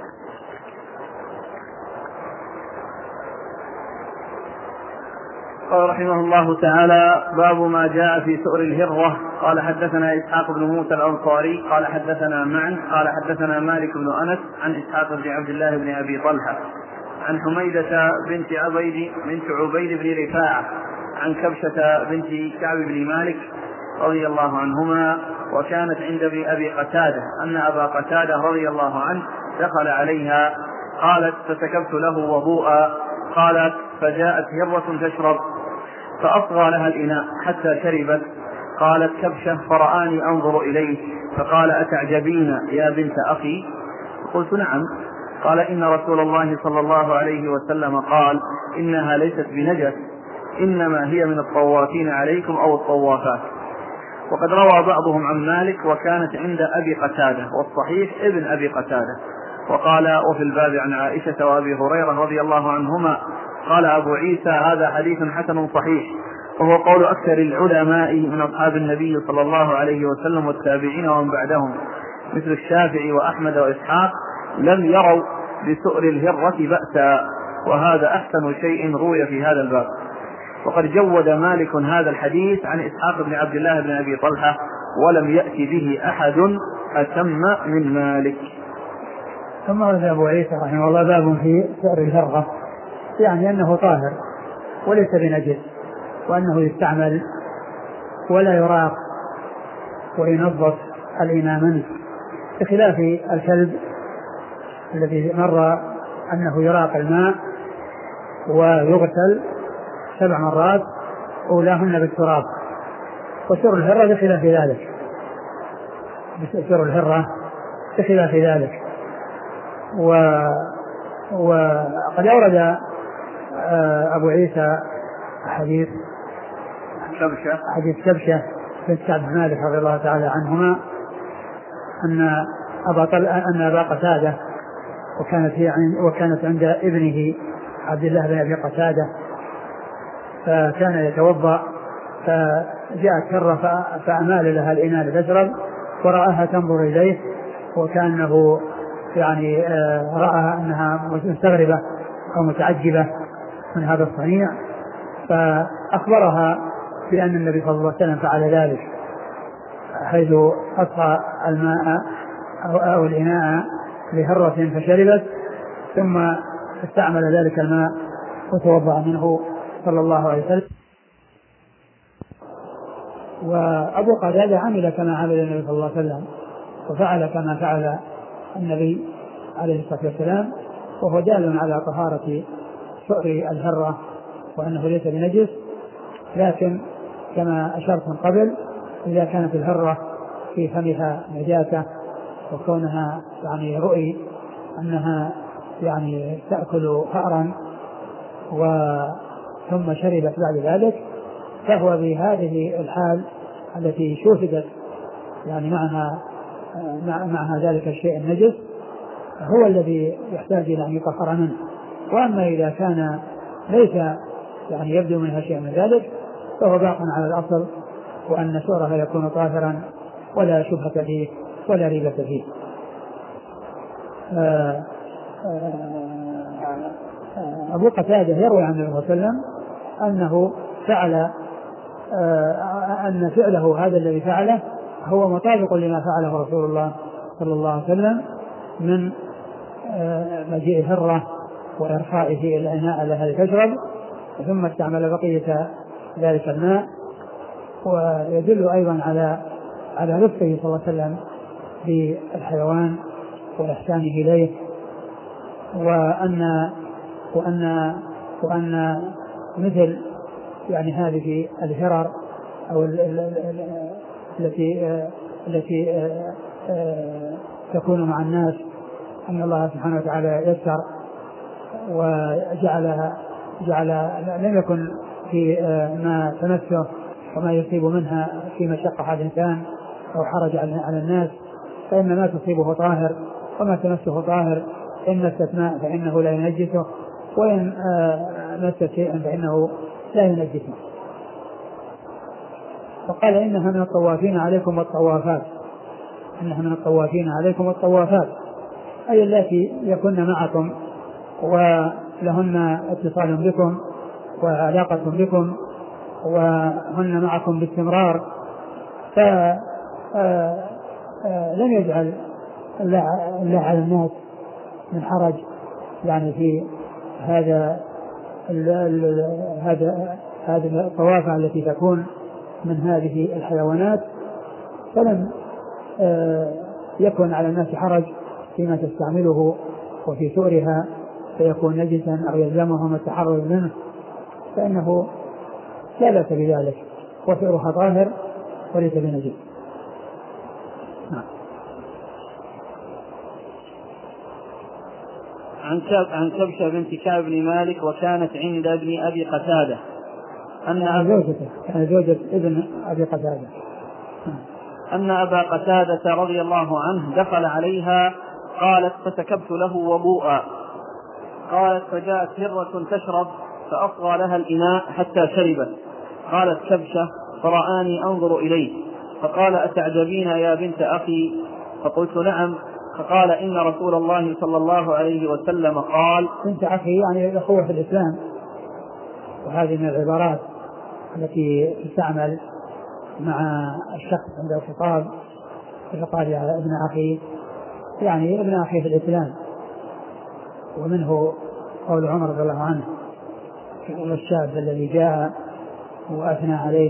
قال رحمه الله تعالى: باب ما جاء في سؤر الهرة. قال حدثنا إسحاق بن موسى الأنصاري قال حدثنا معن قال حدثنا مالك بن أنس عن إسحاق بن عبد الله بن أبي طلحة عن حميدة بنت عبيد بنت عبيد بن رفاعة عن كبشة بنت كعب بن مالك رضي الله عنهما وكانت عند أبي قتادة أن أبا قتادة رضي الله عنه دخل عليها. قالت: فسكبت له وضوءا. قالت: فجاءت هرة تشرب فأصغى لها الإناء حتى شربت. قالت كبشة: فرآني أنظر إليه فقال: أتعجبين يا بنت أخي؟ قلت: نعم. قال: إن رسول الله صلى الله عليه وسلم قال: إنها ليست بنجس، إنما هي من الطوافين عليكم أو الطوافات. وقد روى بعضهم عن مالك وكانت عند أبي قتادة، والصحيح ابن أبي قتادة. وقال: وفي الباب عن عائشة وأبي هريرة رضي الله عنهما. قال أبو عيسى: هذا حديث حسن صحيح، وهو قول أكثر العلماء من أصحاب النبي صلى الله عليه وسلم والتابعين ومن بعدهم مثل الشافعي وأحمد وإسحاق لم يروا بسؤر الهرة بأسا، وهذا أحسن شيء روي في هذا الباب. وقد جود مالك هذا الحديث عن إسحاق بن عبد الله بن أبي طلحة ولم يأتي به أحد أتم من مالك. ثم ورد أبو عيسى رحمه الله باب في سؤر الهرة، يعني أنه طاهر وليس بنجس، وأنه يستعمل ولا يراق وينظف الإناء منه، بخلاف الكلب الذي مر أنه يراق الماء ويغسل سبع مرات أولاهن بالتراب. وسؤر الهرة بخلاف ذلك، سؤر الهرة بخلاف ذلك. و وقد أورد أبو عيسى حديث كبشة حديث كبشة بنت كعب بن مالك رضي الله تعالى عنهما أن أبا طل... أن أبا قتادة وكانت هي عند... وكانت عند ابنه عبد الله بن أبي قتادة، فكان يتوضأ فجاءت هرة ف... فأمال لها الإناء لتشرب ورآها تنظر إليه، وكأنه يعني رأى أنها مستغربة أو متعجبة من هذا الصنيع، فأخبرها بأن النبي صلى الله عليه وسلم فعل ذلك، حيث أصغى الماء أو الإناء لهرة فشربت، ثم استعمل ذلك الماء وتوضأ منه صلى الله عليه وسلم. وأبو قتادة عمل كما عمل النبي صلى الله عليه وسلم، وفعل كما فعل النبي عليه الصلاة والسلام، وهو دال على طهارة سؤر الهرة وأنه ليس بنجس. لكن كما أشرت من قبل، إذا كانت الهرة في فمها نجاسة وكونها يعني رؤي أنها يعني تأكل فأرا ثم شربت بعد ذلك، فهو بهذه الحال التي شوهدت يعني معها معها ذلك الشيء النجس هو الذي يحتاج إلى أن يطهر منه. وأما إذا كان ليس يعني يبدو منها شيء من ذلك فهو باق على الأصل، وأن سؤرها يكون طاهرا ولا شبهة فيه ولا ريبة فيه. أبو قتادة يروي عن النبي صلى الله عليه وسلم أنه فعل أن فعله هذا الذي فعله هو مطابق لما فعله رسول الله صلى الله عليه وسلم من مجيء هرة وإرخائه الإناء لها لتشرب، ثم استعمل بقية ذلك الماء. ويدل أيضا على على لطفه صلى الله عليه وسلم بالحيوان وإحسانه إليه، وأن وأن وأن مثل يعني هذه الهرر أو التي التي تكون مع الناس أن الله سبحانه وتعالى يسر وجعلها جعل لم يكن في ما تمسه وما يصيب منها في مشقة على الإنسان أو حرج على الناس، فإن ما تصيبه طاهر وما تمسه طاهر، إن مست ماء فإنه لا ينجسه وإن مس شيئا فإنه لا ينجسه. فقال إنها من الطوافين عليكم والطوافات، إنها من الطوافين عليكم والطوافات، أي التي يكن معكم ولهن اتصال بكم وعلاقة بكم وهن معكم باستمرار. فلم يجعل الله على الناس من حرج يعني في هذا هذا هذه الطوافة التي تكون من هذه الحيوانات، فلم يكن على الناس حرج فيما تستعمله وفي سؤرها فيكون نجسا أو يلزمهم التحرز منه، فإنه لا بأس بذلك، وسؤرها طاهر وليس بنجس. عن كبشة بنت كعب بن مالك وكانت عند ابن أبي قتادة أن زوجته كانت زوجة ابن أبي قتادة أن أبا قتادة رضي الله عنه دخل عليها قالت فسكبت له وضوءا، قالت فجاءت هرة تشرب فأصغى لها الإناء حتى شربت، قالت كبشة فرآني أنظر إليه فقال أتعجبين يا بنت أخي؟ فقلت نعم. فقال إن رسول الله صلى الله عليه وسلم قال. بنت أخي يعني الأخوة في الإسلام، وهذه من العبارات التي تستعمل مع الشخص عند الخطاب، فقال يا ابن أخي يعني ابن أخي في الإسلام. ومنه قول عمر رضي الله عنه والشاب الذي جاء وأثنى عليه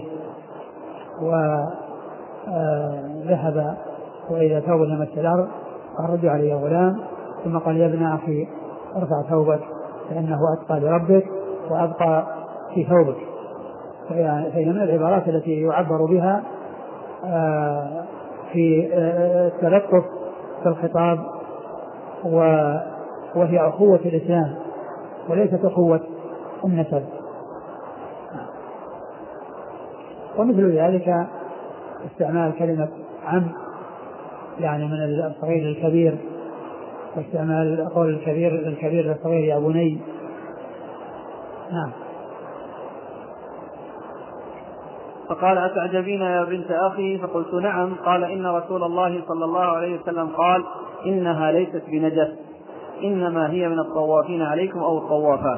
وذهب وإذا ثوب لمس الأرض قال رجع علي غلام، ثم قال يا ابن أخي ارفع ثوبك فإنه أتقى لربك وأبقى في ثوبك. فهي من العبارات التي يعبر بها في التلطف في الخطاب، وهي أخوة الإسلام وليست أخوة النسب. ومثل ذلك استعمال كلمة عم يعني من الصغير للكبير، واستعمال قول الكبير للكبير للصغير يا بني. نعم. فقال أتعجبين يا بنت أخي؟ فقلت نعم. قال إن رسول الله صلى الله عليه وسلم قال إنها ليست بنجس إنما هي من الطوافين عليكم أو الطوافات.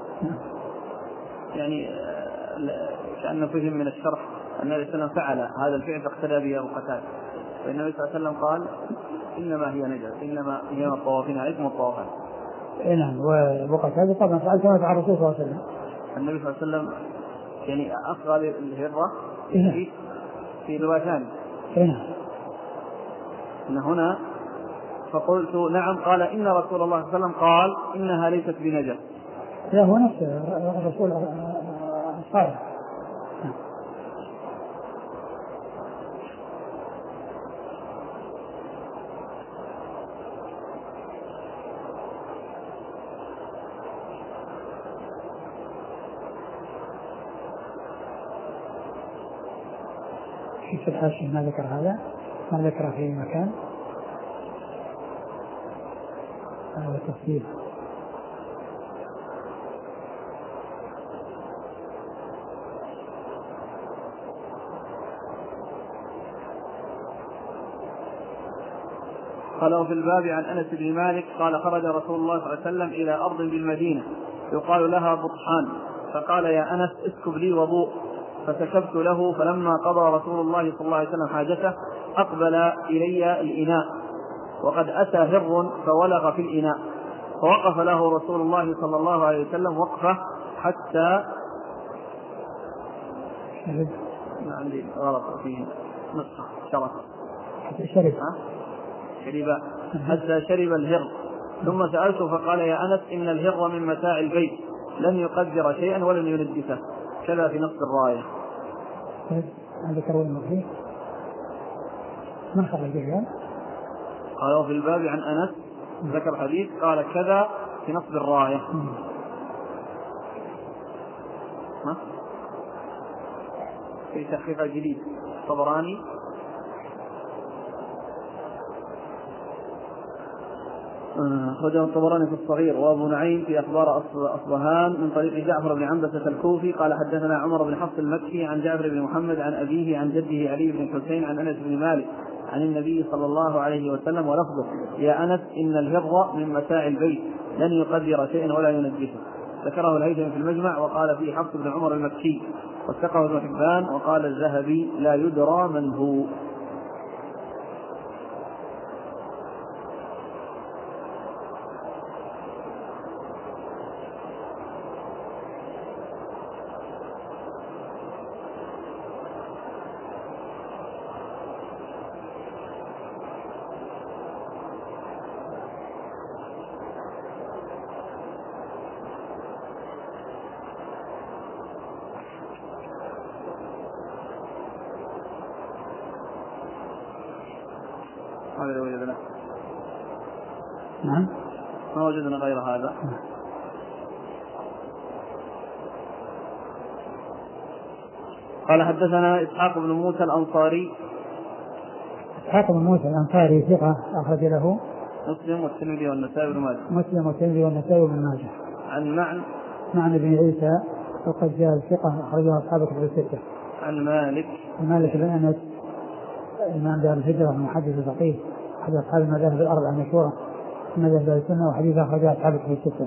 يعني كأنه فهم من الشرح أن النبي صلى الله عليه وسلم فعل هذا الفعل فاقتدى به أبو قتادة، فالنبي صلى الله عليه وسلم قال إنما هي نجس إنما هي من الطوافين عليكم والطوافات. نعم. وأبو قتادة طبعا فعل كما فعل الرسول صلى الله عليه وسلم. النبي صلى الله عليه وسلم يعني أصغى الهرة في في رواية ثانية إن هنا فقلت نعم. قال إن رسول الله صلى الله عليه وسلم قال إنها ليست بنجس. لا هو نفسه الرسول قال. في الحاشية ما ذكر هذا، ما ذكر في مكان هذا التفصيل. قالوا في الباب عن أنس بن مالك قال خرج رسول الله صلى الله عليه وسلم إلى أرض بالمدينة يقال لها بطحان، فقال يا أنس اسكب لي وضوء، فسكبت له، فلما قضى رسول الله صلى الله عليه وسلم حاجته أقبل إلي الإناء وقد أتى هر فولغ في الإناء، فوقف له رسول الله صلى الله عليه وسلم وقفه حتى ما عندي غلط فيه نصف شرف شرب شرب حتى شرب الهر، ثم سألته فقال يا أنس إن الهر من متاع البيت لن يقدر شيئا ولن ينجسه، كذا في نص الراية. هذا كروي فيه من خرج الرجال؟ قالوا في الباب عن أنس ذكر حديث قال كذا في نصب الراية. ها؟ في تحقيق الجديد طبراني أخرجه الطبراني في الصغير وأبو نعيم في أخبار أصبهان من طريق جعفر بن عنبسة الكوفي قال حدثنا عمر بن حفص المكي عن جعفر بن محمد عن أبيه عن جده علي بن الحسين عن أنس بن مالك عن النبي صلى الله عليه وسلم ولفظه: يا أنس إن الهر من متاع البيت لن يقدر شيئا ولا ينجسه. ذكره الهيثمي في المجمع وقال فيه حفص بن عمر المكي، وثقه ابن حبان وقال الذهبي لا يدرى من هو. هذا وجدنا. نعم. ما وجدنا غير هذا. قال حدثنا إسحاق بن موسى الأنصاري. إسحاق بن موسى الأنصاري ثقة أخرج له مسلم والترمذي والنسائي بن ماجه. مسلم والترمذي والنسائي بن ماجه. عن معن معن بن عيسى القزاز ثقة أخرجه أصحاب كتب الستة. عن مالك مالك بن أنس إمام دار الهجرة المحدث الفقيه أحد أصحاب المذاهب الأربعة المشهورة من مذاهب السنة وحديث أخرجه أصحاب كتب الستة.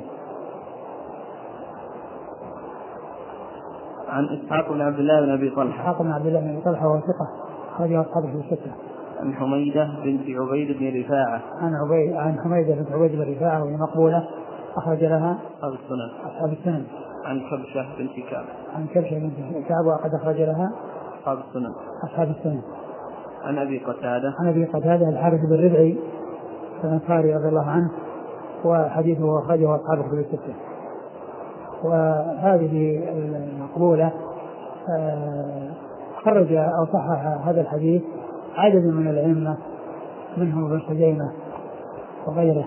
عن إسحاق بن عبد الله بن أبي طلحة. إسحاق بن عبد الله بن أبي طلحة وهو ثقة أخرجه أصحاب كتب الستة. عن حميدة بنت عبيد بن رفاعة. عن عبيد عن حميدة بنت عبيد بن رفاعة وهي مقبولة أخرج لها أصحاب السنن. أصحاب السنن. عن كبشة بنت كعب. عن كبشة بنت كعب وقد أخرج لها أصحاب السنن. أصحاب السنن. عن أبي قتادة. عن أبي قتادة الحارث بن ربعي الأنصاري رضي الله عنه وحديثه أخرجه أصحاب كتب الستة. وهذه المقبولة خرج أو صحح هذا الحديث عدد من الأئمة منهم ابن خزيمة وغيره.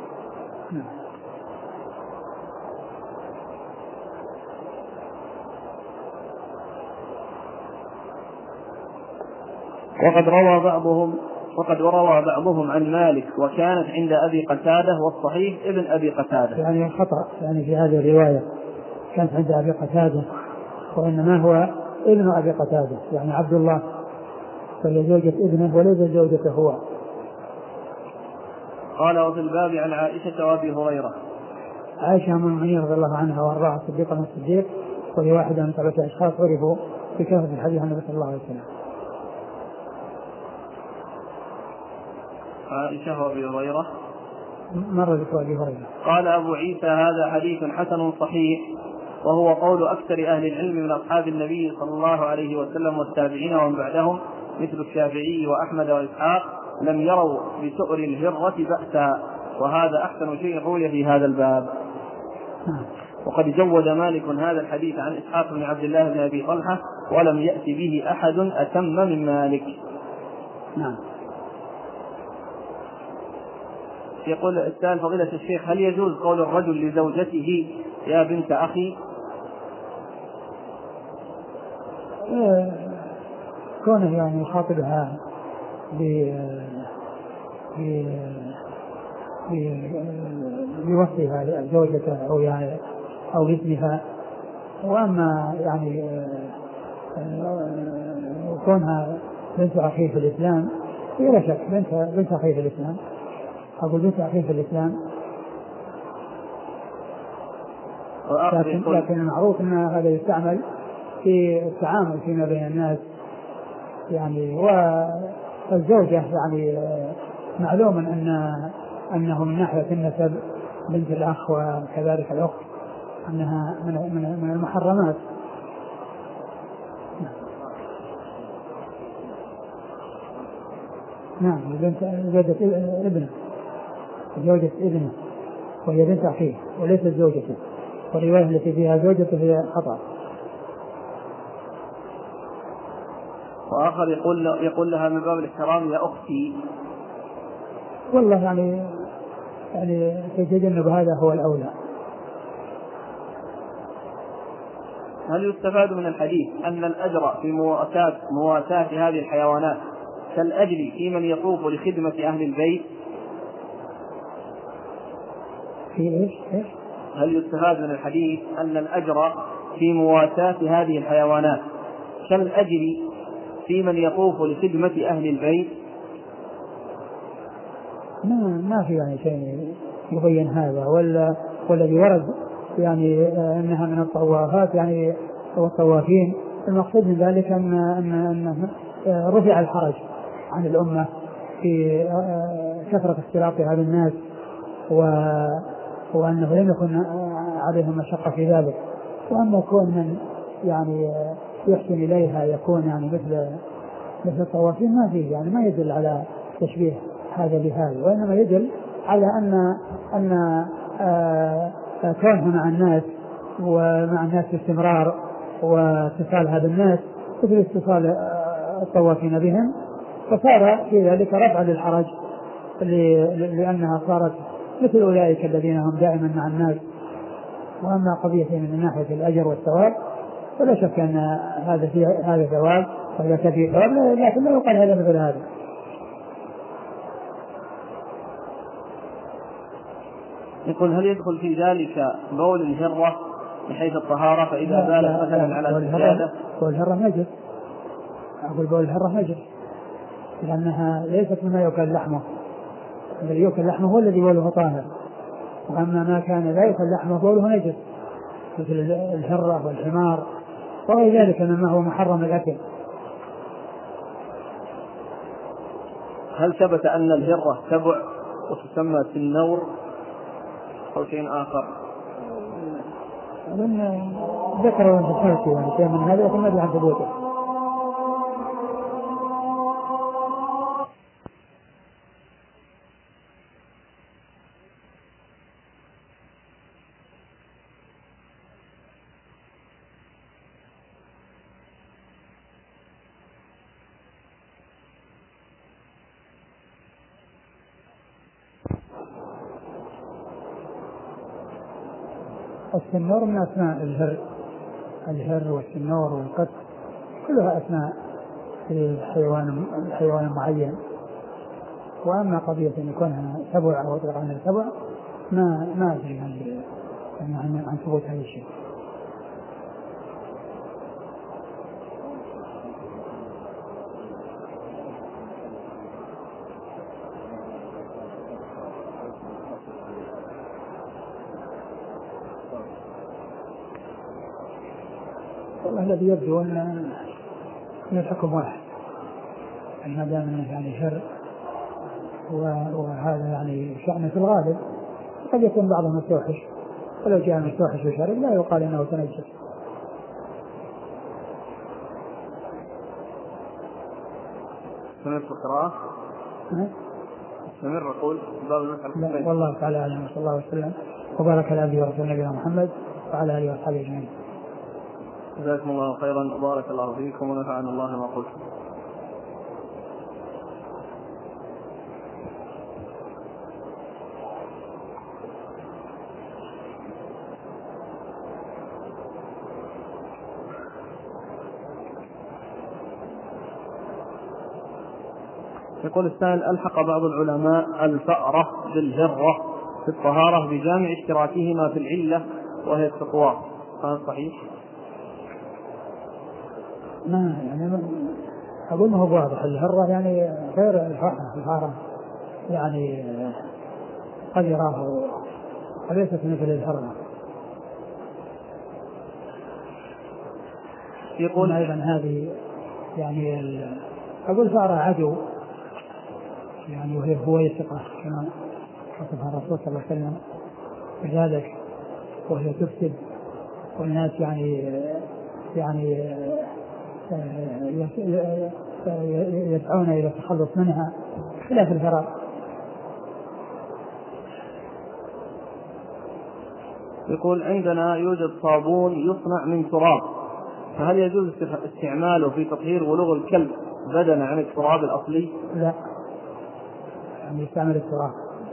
وقد روى بعضهم وقد روى بعضهم عن مالك وكانت عند أبي قتادة والصحيح ابن أبي قتادة. يعني خطأ يعني في هذه الرواية كانت عند أبي قتادة وإنما هو ابن أبي قتادة يعني عبد الله فهي زوجة ابنه وليس زوجته هو. قال وفي الباب عن عائشة وأبي هريرة. عائشة أم المؤمنين رضي الله عنها وأرضاها الصديقة من الصديق وهي واحدة من سبعة أشخاص عرفوا بكثرة الحديث عن النبي صلى الله عليه وسلم. عائشة وأبي هريرة مر ذكر أبي هريرة. قال أبو عيسى هذا حديث حسن صحيح وهو قول أكثر أهل العلم من أصحاب النبي صلى الله عليه وسلم والتابعين ومن بعدهم مثل الشافعي وأحمد وإسحاق لم يروا بسؤر الهرة بأسا، وهذا أحسن شيء روي في هذا الباب. وقد جود مالك هذا الحديث عن إسحاق بن عبد الله بن أبي طلحة ولم يأتي به أحد أتم من مالك. نعم. يقول السائل فضيلة الشيخ هل يجوز قول الرجل لزوجته يا بنت أخي؟ كونه يعني يخاطبها بوصفها زوجته أو يعني أو اسمها، وأما يعني كونها بنت أخيه في الإسلام بلا شك بنت بنت أخيه في الإسلام أقول بنت أخيه في الإسلام، لكن, لكن المعروف أن هذا يستعمل في التعامل فيما بين الناس يعني. والزوجة يعني معلوم أن أنه من ناحية النسب بنت الأخ وكذلك الأخت أنها من من المحرمات. نعم بنت زوجة ابنه زوجة ابنه وهي بنت أخيه وليست زوجته، والرواية التي فيها زوجته هي خطأ. وآخر يقول يقول لها من باب الاحترام يا أختي. والله يعني يعني تتجنب هذا هو الأولى. هل يستفاد من الحديث أن الأجر في مواساة مواساة هذه الحيوانات كالأجر في من يطوف لخدمة أهل البيت؟ في إيش؟ إيش؟ هل يستفاد من الحديث أن الأجر في مواساة هذه الحيوانات كالأجر في من يطوف لخدمة أهل البيت؟ ما ما في يعني شيء يبين هذا، ولا والذي ورد يعني أنها من الطوافات يعني والطوافين. المقصود من ذلك أن أن أن رفع الحرج عن الأمة في كثرة اختلاطها بالناس، وأنه لم يكن عليهم مشقة في ذلك، وأن يكون من يعني يحسن إليها يكون يعني مثل مثل الطوافين ما فيه، يعني ما يدل على تشبيه هذا بهذا، وإنما يدل على أن أن كونه مع الناس ومع الناس باستمرار واتصالها بالناس مثل اتصال الطوافين بهم، فصار في ذلك رفع للحرج لأنها صارت مثل أولئك الذين هم دائما مع الناس. وأما قضية من ناحية الأجر والثواب فلا شك أن هذا فيه هذا ثواب وإذا كان فيه ثواب، لكن لا يقال هذا مثل هذا. يقول هل يدخل في ذلك بول الهرة بحيث الطهارة فإذا بالت مثلا على السجادة؟ بول الهرة نجس، أقول بول الهرة نجس لأنها ليست مما يؤكل لحمه، الذي يؤكل لحمه هو الذي بوله طاهر، وأما ما كان لا يؤكل لحمه بوله نجس مثل الهرة والحمار وغير ذلك مما هو محرم الأكل. هل ثبت أن الهرة تبع وتسمى سنور أو شيء آخر؟ أظن ذكروا أن تحركوا يعني شيء من هذا لكن ما أدري عن ثبوته. السنور من أسماء الهر، الهر والسنور والقط كلها أسماء الحيوان الحيوان المعين. وأما قضية أن يكونها سبع أو أطلق عنها سبع ما ما أدري عن عن عن ثبوت هذا الشيء. والله الذي يبدو أن الحكم واحد، ما دام أنه يعني شر وهذا يعني شأنه في الغالب، قد يكون بعضهم مستوحش، ولو جاء مستوحش وشارب لا يقال أنه تنجس. استمر في القراءة؟ استمر أقول باب المسح. والله تعالى أعلم، وصلى الله وسلم وبارك على عبده ورسوله نبينا محمد وعلى آله وأصحابه أجمعين. جزاكم الله خيرا وبارك الله فيكم ونفعنا الله ما قلت. يقول السائل: ألحق بعض العلماء الفأرة بالهرة في الطهارة بجامع اشتراكهما في العلة وهي التقوى، هذا صحيح؟ ما يعني أقول ما هو واضح. الهرة يعني غير الفأرة، يعني قد يراه وليست مثل الهرة. يقول أيضا هذه يعني أقول فأرة عدو يعني، وهي هويسقة كما وصفها الرسول صلى الله عليه وسلم بذلك، وهي تفسد والناس يعني يعني يدعون إلى التخلص منها خلاف الفراغ. يقول: عندنا يوجد صابون يصنع من تراب، فهل يجوز استعماله في تطهير ولوغ الكلب بدلا عن التراب الأصلي؟ لا، يعني يستعمل التراب.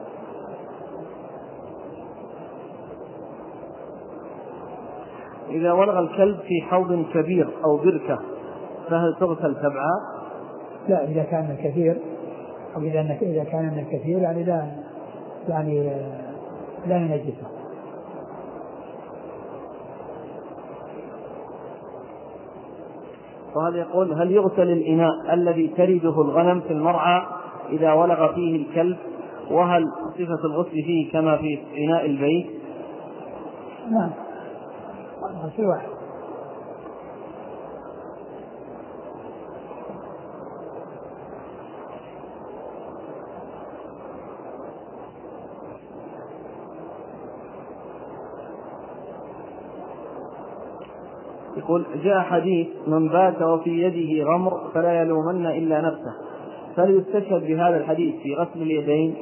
إذا ولغ الكلب في حوض كبير أو بركة فهل تغسل سبعا؟ لا، إذا كان الكثير أو إذا إذا كان الكثير يعني لا يعني لا ينجسه. وهذا يقول: هل يغسل الإناء الذي ترده الغنم في المرعى إذا ولغ فيه الكلب؟ وهل صفة الغسل فيه كما في إناء البيت؟ نعم، شيء واحد. يقول: جاء حديث: من بات وفي يده غمر فلا يلومن إلا نفسه، فليستشهد بهذا الحديث في غسل اليدين؟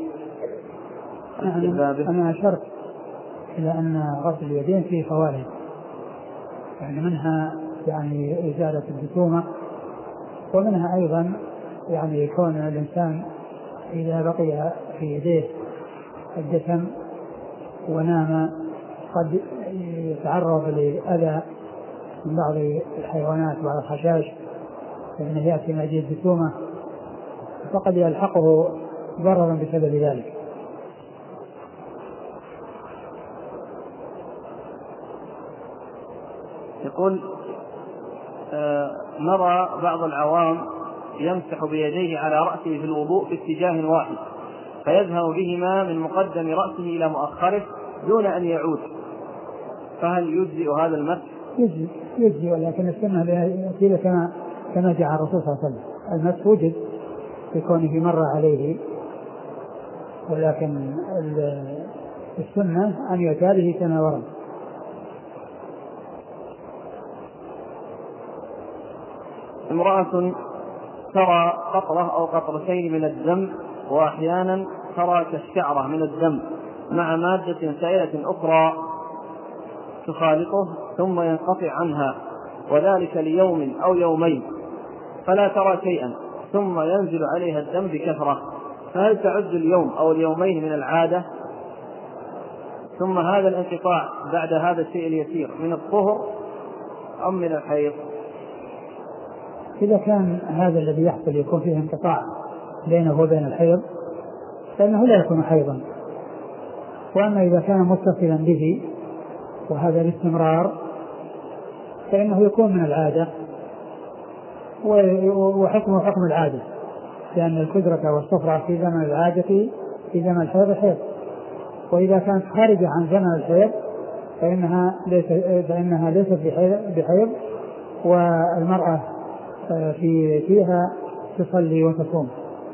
أنا, أنا أشرت إلى أن غسل اليدين فيه فوائد، يعني منها يعني إزالة الجسومة، ومنها أيضا يعني يكون الإنسان إذا بقي في يديه الدسم ونام قد يتعرض لأذى من بعض الحيوانات بعض الخشاش، فإنه يأتي من أجل الجسومة فقد يلحقه ضررا بسبب ذلك. يقول: آه نرى بعض العوام يمسح بيديه على رأسه في الوضوء في اتجاه واحد، فيذهب بهما من مقدم رأسه إلى مؤخره دون أن يعود، فهل يجزئ هذا المسح؟ يجزئ يجزئ ولكن السنة يأتي كما كما جاء الرسول صلى الله عليه وسلم. المسح وجد بكونه مر عليه، ولكن السنة أن يتابه كما ورد. امرأة ترى قطرة أو قطرتين من الدم، وأحيانا ترى كالشعرة من الدم مع مادة سائلة أخرى تخالطه ثم ينقطع عنها، وذلك ليوم أو يومين، فلا ترى شيئا ثم ينزل عليها الدم بكثرة، فهل تعد اليوم أو اليومين من العادة؟ ثم هذا الانقطاع بعد هذا الشيء اليسير من الطهر أم من الحيض؟ إذا كان هذا الذي يحصل يكون فيه انقطاع بينه وبين الحيض فإنه لا يكون حيضا، وأما إذا كان متصلا به وهذا الاستمرار فإنه يكون من العادة، وحكمه حكم العادة، لأن الكدرة والصفرة في زمن العادة في زمن الحيض حيض، وإذا كانت خارجة عن زمن الحيض فإنها ليس فإنها ليست بحيض، والمرأة في فيها تصلي وتصوم.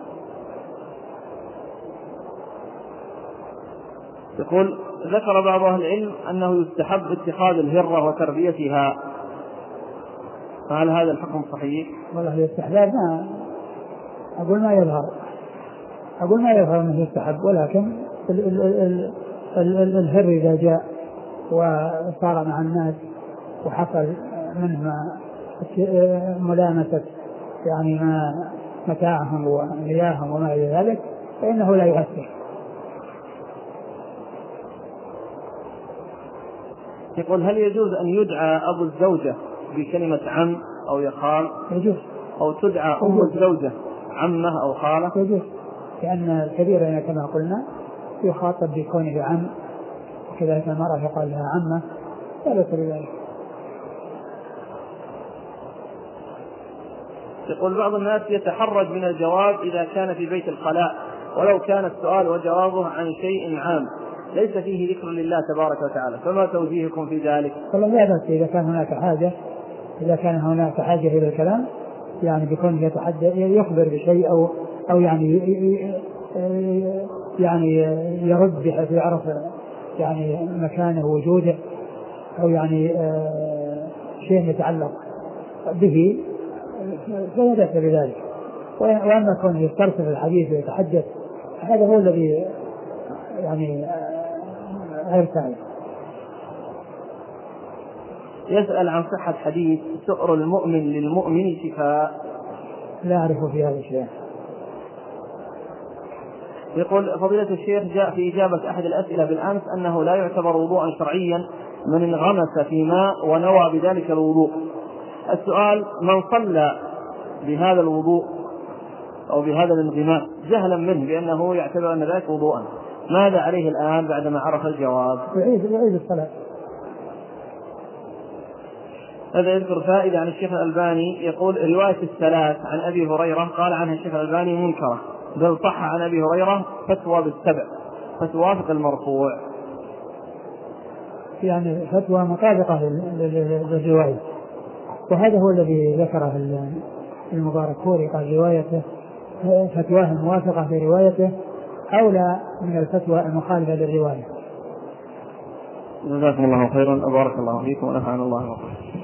يقول: ذكر بعض أهل العلم أنه يستحب اتخاذ الهرة وتربيتها، فهل هذا الحكم صحيح؟ والله الاستحباب ما أقول ما يظهر أقول ما يظهر أنه يستحب، ولكن ال ال ال ال ال الهر إذا جاء وصار مع الناس وحصل منه ملامسة يعني ما متاعهم ومياههم وما إلى ذلك فإنه لا يؤثر. يقول: هل يجوز أن يدعى أبو الزوجة بكلمة عم أو يخال؟ يجوز. أو تدعى أم الزوجة عمه أو خالة؟ يجوز، لأن الكبير كما قلنا يخاطب بكونه عم، وكذلك المرأة يقال لها عمه، لا بأس بذلك. يقول: بعض الناس يتحرج من الجواب إذا كان في بيت الخلاء، ولو كان السؤال وجوابه عن شيء عام ليس فيه ذكر لله تبارك وتعالى، فما توجيهكم في ذلك؟ والله لا بأس إذا كان هناك حاجة إذا كان هناك حاجة إلى الكلام، يعني بكون يتحدث يخبر بشيء أو أو يعني يعني يرد بحيث يعرف يعني مكانه وجوده، أو يعني شيء يتعلق به فلا بأس بذلك. وأما كونه يسترسل الحديث ويتحدث هذا هو الذي يعني غير سائل. يسأل عن صحة حديث: سؤر المؤمن للمؤمن شفاء. لا أعرف في هذا الشيء. يقول: فضيلة الشيخ، جاء في إجابة أحد الأسئلة بالأمس أنه لا يعتبر وضوءا شرعيا من انغمس في ماء ونوى بذلك الوضوء. السؤال: من صلى بهذا الوضوء أو بهذا الانغماس جهلا منه بأنه يعتبر أن ذلك وضوءا، ماذا عليه الآن بعدما عرف الجواب؟ يعيد يعيد الصلاة. هذا يذكر فائدة عن الشيخ الألباني، يقول رواية الثلاث عن أبي هريرة قال عنها الشيخ الألباني منكرة، بل صح عن أبي هريرة فتوى بالسبع فتوافق المرفوع، يعني فتوى مطابقة للرواية. وهذا هو الذي ذكره المباركفوري، قال روايته فتواه الموافقة لروايته أولى من الفتوى المخالفة للرواية. جزاكم الله خيرا، أبارك الله فيكم ونفعنا الله وبركاته.